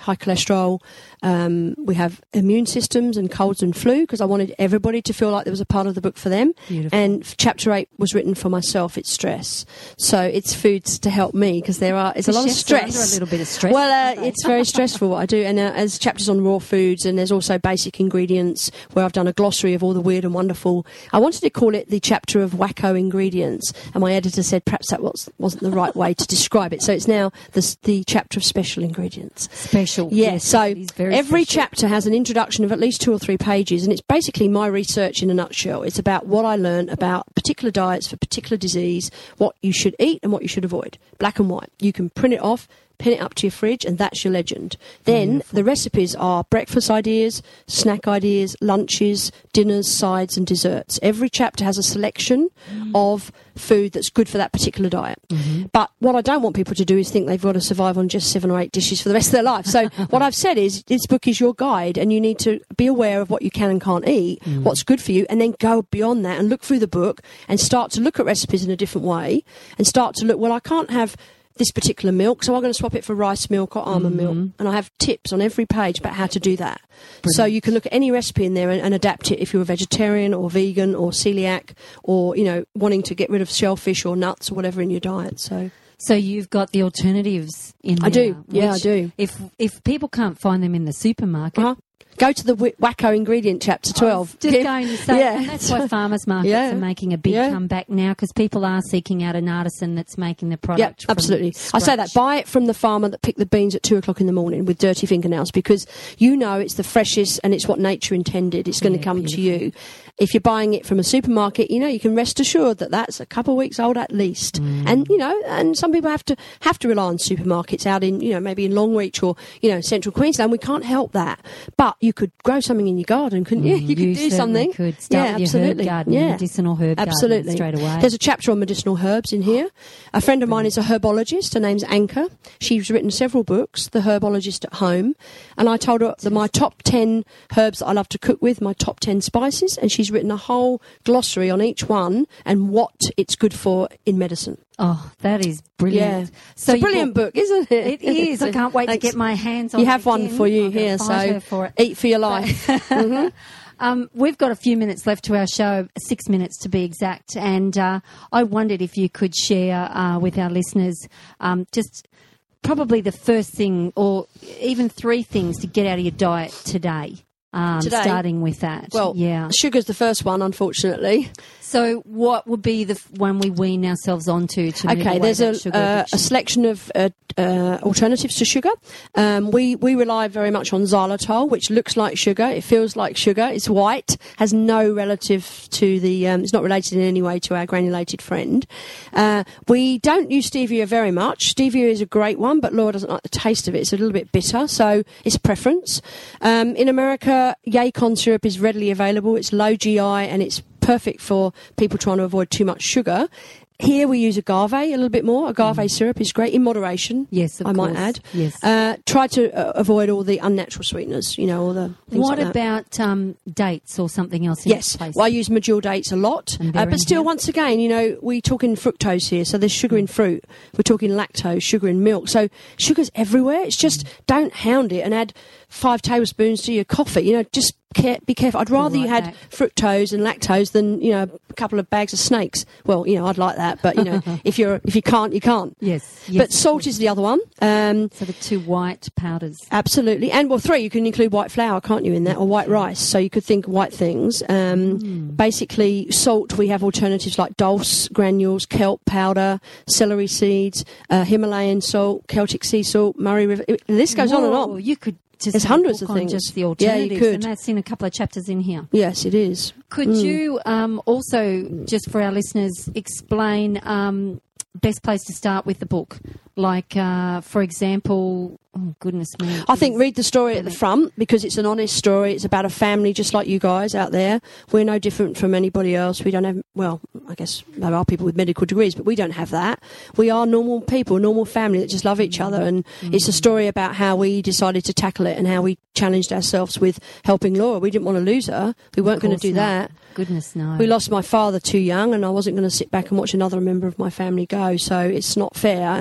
high cholesterol. Um, we have immune systems and colds and flu, because I wanted everybody to feel like there was a part of the book for them. Beautiful. And chapter eight was written for myself. It's stress. So it's foods to help me, because there are it's The a lot of chefs are under stress. a little bit of stress. Well, aren't uh, they? it's very stressful what I do. And uh, as chapters on raw foods, and there's also basic ingredients where I've done a glossary of all the weird and wonderful. I wanted to call it the chapter of wacko ingredients, and my editor said perhaps that was, wasn't the right way to describe it. So it's now the, the chapter of special ingredients. Special. Yeah, Yes, so it is very every special. chapter has an introduction of at least two or three pages, and it's basically my research in a nutshell. It's about what I learned about particular diets for particular disease, what you should eat and what you should avoid. Black and white. You can print it off, pin it up to your fridge, and that's your legend. Then Beautiful. the recipes are breakfast ideas, snack ideas, lunches, dinners, sides and desserts. Every chapter has a selection mm. of food that's good for that particular diet. Mm-hmm. But what I don't want people to do is think they've got to survive on just seven or eight dishes for the rest of their life. So what I've said is this book is your guide, and you need to be aware of what you can and can't eat, mm. what's good for you, and then go beyond that and look through the book and start to look at recipes in a different way, and start to look, well, I can't have this particular milk, so I'm going to swap it for rice milk or almond Mm-hmm. milk. And I have tips on every page about how to do that. Brilliant. So you can look at any recipe in there and, and adapt it if you're a vegetarian or vegan or celiac, or, you know, wanting to get rid of shellfish or nuts or whatever in your diet. So So you've got the alternatives in there. I do. Yeah, I which do. If if people can't find them in the supermarket, uh-huh. Go to the w- wacko ingredient chapter twelve. just Yeah. going to say, Yeah. and that's why farmers markets Yeah. are making a big Yeah. comeback now, because people are seeking out an artisan that's making the product. Yeah, from absolutely. I say that, scratch. buy it from the farmer that picked the beans at two o'clock in the morning with dirty fingernails, because you know it's the freshest and it's what nature intended. It's going Yeah, to come beautiful. to you. If you're buying it from a supermarket, you know, you can rest assured that that's a couple of weeks old at least. Mm. And, you know, and some people have to have to rely on supermarkets out in, you know, maybe in Longreach or, you know, central Queensland. We can't help that. But you could grow something in your garden, couldn't you? Mm, You could you do certainly something. could. Start yeah, with your absolutely. herb garden, yeah. medicinal herb garden absolutely. straight away. There's a chapter on medicinal herbs in here. A friend of mine is a herbologist. Her name's Anchor. She's written several books, The Herbologist at Home. And I told her that my top ten herbs that I love to cook with, my top ten spices, and she's written a whole glossary on each one and what it's good for in medicine. Oh, that is brilliant. Yeah. So it's a brilliant book, isn't it? It is. I can't wait to Thanks. get my hands on You it have one again. for you I'm gonna here, find so her for it. eat for your life. mm-hmm. Um, we've got a few minutes left to our show, six minutes to be exact, and uh, I wondered if you could share uh, with our listeners um, just probably the first thing, or even three things to get out of your diet today. Um, Today? Starting with that. Well, yeah. sugar's the first one, unfortunately. So, what would be the f- one we wean ourselves onto to move Okay, away there's that a, sugar uh, addiction? a selection of uh, uh, alternatives to sugar. Um, we, we rely very much on xylitol, which looks like sugar, it feels like sugar, it's white, has no relative to the, um, it's not related in any way to our granulated friend. Uh, we don't use stevia very much. Stevia is a great one, but Laura doesn't like the taste of it. It's a little bit bitter, so it's a preference. Um, in America, Yacon syrup is readily available. It's low G I and it's perfect for people trying to avoid too much sugar. Here we use agave a little bit more. Agave mm. syrup is great in moderation. Yes, of I course. might add. Yes. Uh, try to uh, avoid all the unnatural sweeteners. You know, all the things What like that. about um, dates or something else? In Yes, its place? well, I use medjool dates a lot, And uh, they're but in still, here? once again, you know, we're talking fructose here, so there's sugar in fruit. We're talking lactose, sugar in milk, so sugar's everywhere. It's just don't hound it and add five tablespoons to your coffee. You know, just care, be careful. I'd rather you right had back. fructose and lactose than, you know, a couple of bags of snakes. Well, you know, I'd like that, but you know, if you're if you can't, you can't. Yes, yes. But salt is the other one. Um, So the two white powders. Absolutely. And, well, three, you can include white flour, can't you, in that, or white rice. So you could think white things. Um, Mm. Basically, salt, we have alternatives like dulse granules, kelp powder, celery seeds, uh, Himalayan salt, Celtic sea salt, Murray River. It, the list goes on and Whoa, on. You could just There's have a hundreds book of on things. just the Yeah, you alternatives, could. and that's in a couple of chapters in here. Yes, it is. Could Mm. you um, also, just for our listeners, explain um, best place to start with the book? Like, uh, for example, oh goodness me. I think read the story at the front because it's an honest story. It's about a family just like you guys out there. We're no different from anybody else. We don't have, well, I guess there are people with medical degrees, but we don't have that. We are normal people, normal family that just love each other. And Mm-hmm. it's a story about how we decided to tackle it and how we challenged ourselves with helping Laura. We didn't want to lose her. We weren't going to course do not. that. Goodness no. We lost my father too young, and I wasn't going to sit back and watch another member of my family go. So it's not fair. And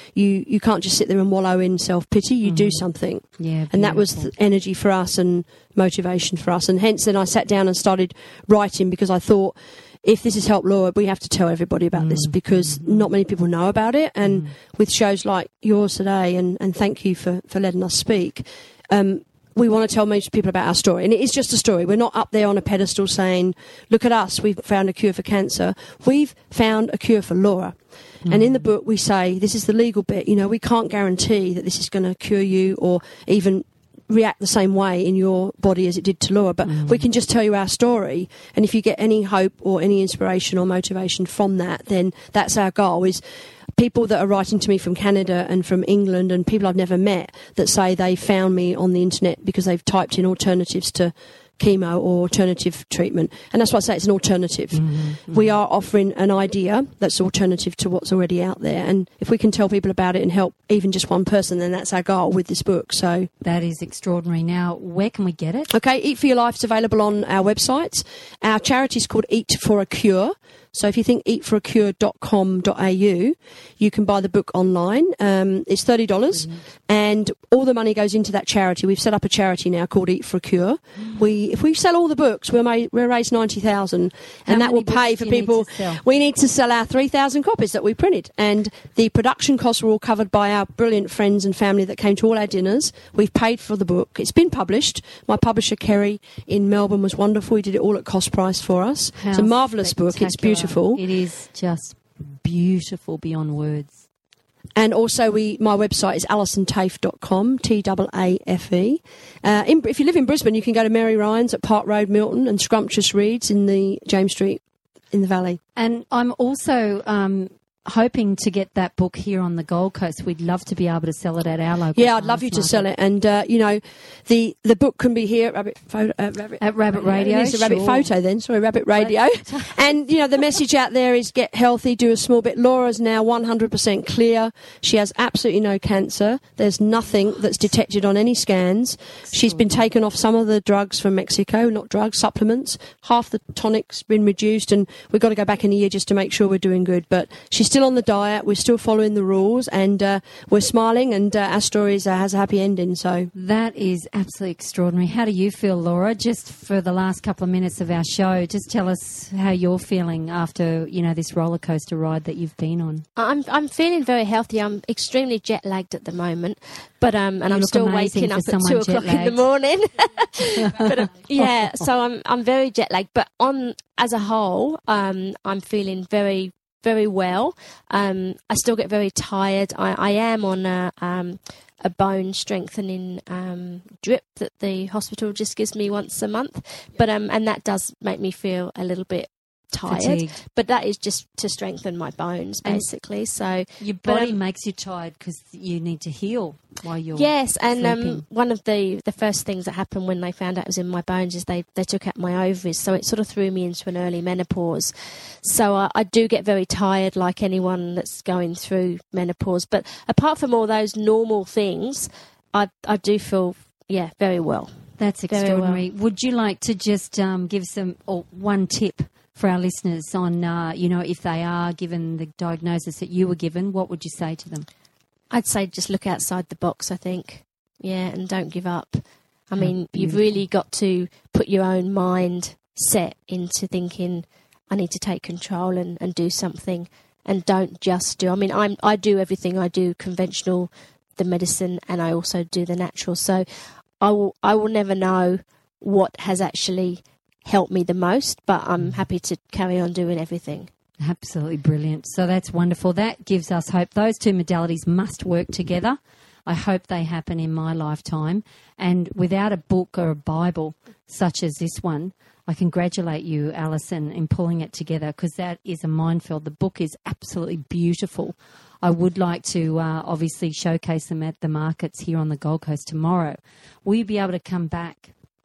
you, you can't just sit there and wallow in self-pity. You mm. do something. Yeah, and that was the energy for us and motivation for us. And hence then I sat down and started writing, because I thought, if this has helped Laura, we have to tell everybody about mm. this, because mm. not many people know about it. And mm. with shows like yours today, and, and thank you for, for letting us speak, um, we want to tell most people about our story. And it is just a story. We're not up there on a pedestal saying, look at us, we've found a cure for cancer. We've found a cure for Laura. Mm. And in the book we say, this is the legal bit, you know, we can't guarantee that this is going to cure you or even react the same way in your body as it did to Laura, but mm. we can just tell you our story, and if you get any hope or any inspiration or motivation from that, then that's our goal. Is people that are writing to me from Canada and from England and people I've never met that say they found me on the internet because they've typed in alternatives to chemo or alternative treatment, and that's why I say it's an alternative. Mm-hmm, mm-hmm. We are offering an idea that's alternative to what's already out there, and if we can tell people about it and help even just one person, then that's our goal with this book. So that is extraordinary. Now, where can we get it? Okay, Eat for Your Life is available on our website. Our charity is called Eat for a Cure. So if you think eat for a cure dot com dot a u, you can buy the book online. Um, it's thirty dollars, mm-hmm. and all the money goes into that charity. We've set up a charity now called Eat for a Cure. Mm-hmm. We, if we sell all the books, we'll, ma- we'll raise ninety thousand dollars, and that will pay for people. Need we need to sell our three thousand copies that we printed, and the production costs were all covered by our brilliant friends and family that came to all our dinners. We've paid for the book. It's been published. My publisher, Kerry, in Melbourne was wonderful. He did it all at cost price for us. How it's a marvellous book. It's beautiful. It is just beautiful beyond words. And also, we my website is alison taafe dot com, T A A F E. Uh, in, if you live in Brisbane, you can go to Mary Ryan's at Park Road, Milton, and Scrumptious Reads in the James Street in the Valley. And I'm also um, hoping to get that book here on the Gold Coast. We'd love to be able to sell it at our local. Yeah, I'd love you to sell it. And uh, you know, the the book can be here at Rabbit Photo, uh, Rabbit, at Rabbit Radio. It's a Rabbit Photo then. Sorry, Rabbit Radio. And you know, the message out there is get healthy, do a small bit. Laura's now one hundred percent clear. She has absolutely no cancer. There's nothing that's detected on any scans. She's been taken off some of the drugs from Mexico, not drugs, supplements. Half the tonic's been reduced, and we've got to go back in a year just to make sure we're doing good. But she's still on the diet. We're still following the rules, and uh, we're smiling, and uh, our story uh, has a happy ending. So that is absolutely extraordinary. How do you feel, Laura? Just for the last couple of minutes of our show, just tell us how you're feeling after, you know, this roller coaster ride that you've been on. I'm I'm feeling very healthy. I'm extremely jet lagged at the moment, but um, and you I'm still waking up at two o'clock in the morning. but uh, yeah, so I'm I'm very jet lagged, but on as a whole, um, I'm feeling very. very well. Um, I still get very tired. I, I am on a, um, a bone strengthening um, drip that the hospital just gives me once a month, but um, and that does make me feel a little bit tired. Fatigued. But that is just to strengthen my bones, basically. And so your body um, makes you tired because you need to heal while you're yes. And sleeping. um, one of the the first things that happened when they found out it was in my bones is they they took out my ovaries, so it sort of threw me into an early menopause. So I, I do get very tired, like anyone that's going through menopause. But apart from all those normal things, I I do feel yeah very well. That's extraordinary. Well. Would you like to just um, give some or one tip for our listeners on, uh, you know, if they are given the diagnosis that you were given, what would you say to them? I'd say just look outside the box, I think. Yeah, and don't give up. I mean, oh, you've really got to put your own mind set into thinking, I need to take control and, and do something, and don't just do. I mean, I'm, I do everything. I do conventional, the medicine, and I also do the natural. So I will, I will never know what has actually helped me the most, but I'm happy to carry on doing everything. Absolutely brilliant. So that's wonderful. That gives us hope. Those two modalities must work together. I hope they happen in my lifetime. And without a book or a Bible such as this one, I congratulate you, Alison, in pulling it together, because that is a minefield. The book is absolutely beautiful. I would like to uh, obviously showcase them at the markets here on the Gold Coast tomorrow. Will you be able to come back?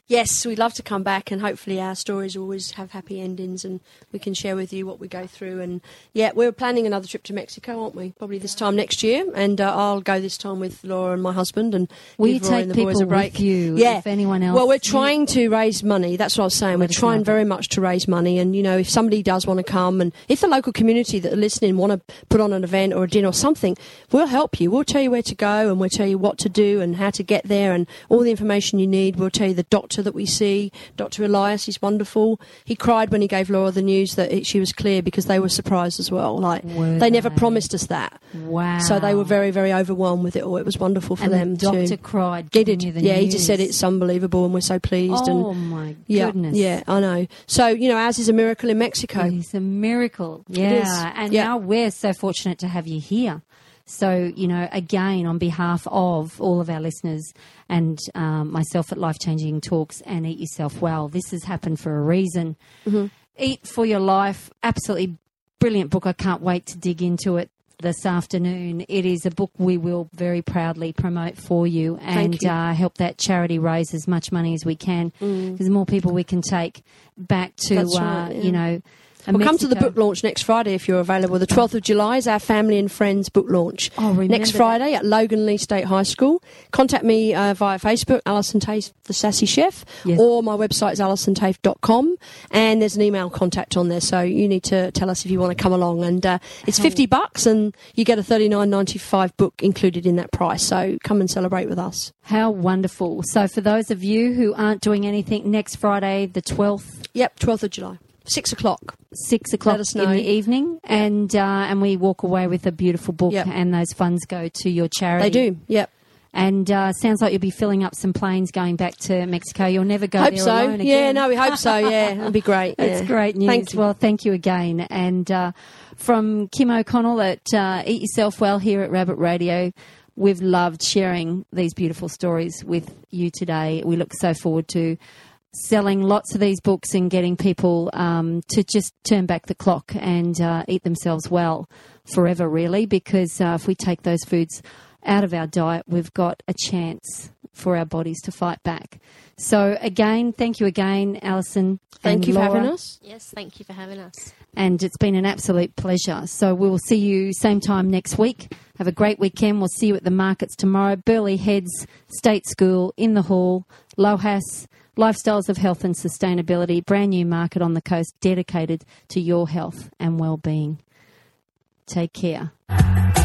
Yes, we'd love to come back, and hopefully our stories always have happy endings, and we can share with you what we go through. And yeah, we're planning another trip to Mexico, aren't we? Probably this time next year, and uh, I'll go this time with Laura and my husband, and Will you give Roy take and the people boys a break. with you? Yeah. If anyone else? Well, we're trying to raise money. That's what I was saying. We're Let us trying know. very much to raise money, and you know, if somebody does want to come, and if the local community that are listening want to put on an event or a dinner or something, we'll help you. We'll tell you where to go, and we'll tell you what to do and how to get there, and all the information you need. We'll tell you the doctor that we see. Doctor Elias, he's wonderful. He cried when he gave Laura the news that it, she was clear, because they were surprised as well. Like Were they never they? promised us that, Wow. so they were very, very overwhelmed with it all. It was wonderful for and them the doctor to. cried. He giving did, you the yeah. He just said news. it's unbelievable, and we're so pleased. Oh and my yeah, goodness. yeah, I know. So you know, ours is a miracle in Mexico. It's a miracle. Yeah. is. And Yeah. now we're so fortunate to have you here. So, you know, again, on behalf of all of our listeners and um, myself at Life Changing Talks and Eat Yourself Well, this has happened for a reason. Mm-hmm. Eat for Your Life, absolutely brilliant book. I can't wait to dig into it this afternoon. It is a book we will very proudly promote for you and you. Uh, help that charity raise as much money as we can, because Mm. the more people we can take back to, That's uh, right, yeah. you know, a Well, come to the Mexico- book launch next Friday if you're available. The twelfth of July is our Family and Friends book launch. Oh, remember next that. Friday at Logan Lee State High School. Contact me uh, via Facebook, Alison Tafe, the Sassy Chef, Yes. or my website is alison tafe dot com, and there's an email contact on there, so you need to tell us if you want to come along. And uh, it's fifty bucks, and you get a thirty-nine ninety-five book included in that price, so come and celebrate with us. How wonderful. So for those of you who aren't doing anything, next Friday, the twelfth, Yep, twelfth of July, six o'clock. six o'clock Let us in know. the evening, and uh, and we walk away with a beautiful book, Yep. and those funds go to your charity. They do, yep. And uh, sounds like you'll be filling up some planes going back to Mexico. You'll never go Hope there so. alone again. Yeah, no, we hope so. Yeah, it'll be great. That's yeah. great news. Thank you. Well, thank you again. And uh, from Kim O'Connell at uh, Eat Yourself Well here at Rabbit Radio, we've loved sharing these beautiful stories with you today. We look so forward to selling lots of these books and getting people um, to just turn back the clock and uh, eat themselves well forever, really, because uh, if we take those foods out of our diet, we've got a chance for our bodies to fight back. So again, thank you again, Alison. Thank and you for Laura. having us. Yes, thank you for having us. And it's been an absolute pleasure. So we'll see you same time next week. Have a great weekend. We'll see you at the markets tomorrow. Burleigh Heads State School in the hall. Lohas, Lifestyles of Health and Sustainability. Brand new market on the coast dedicated to your health and well-being. Take care.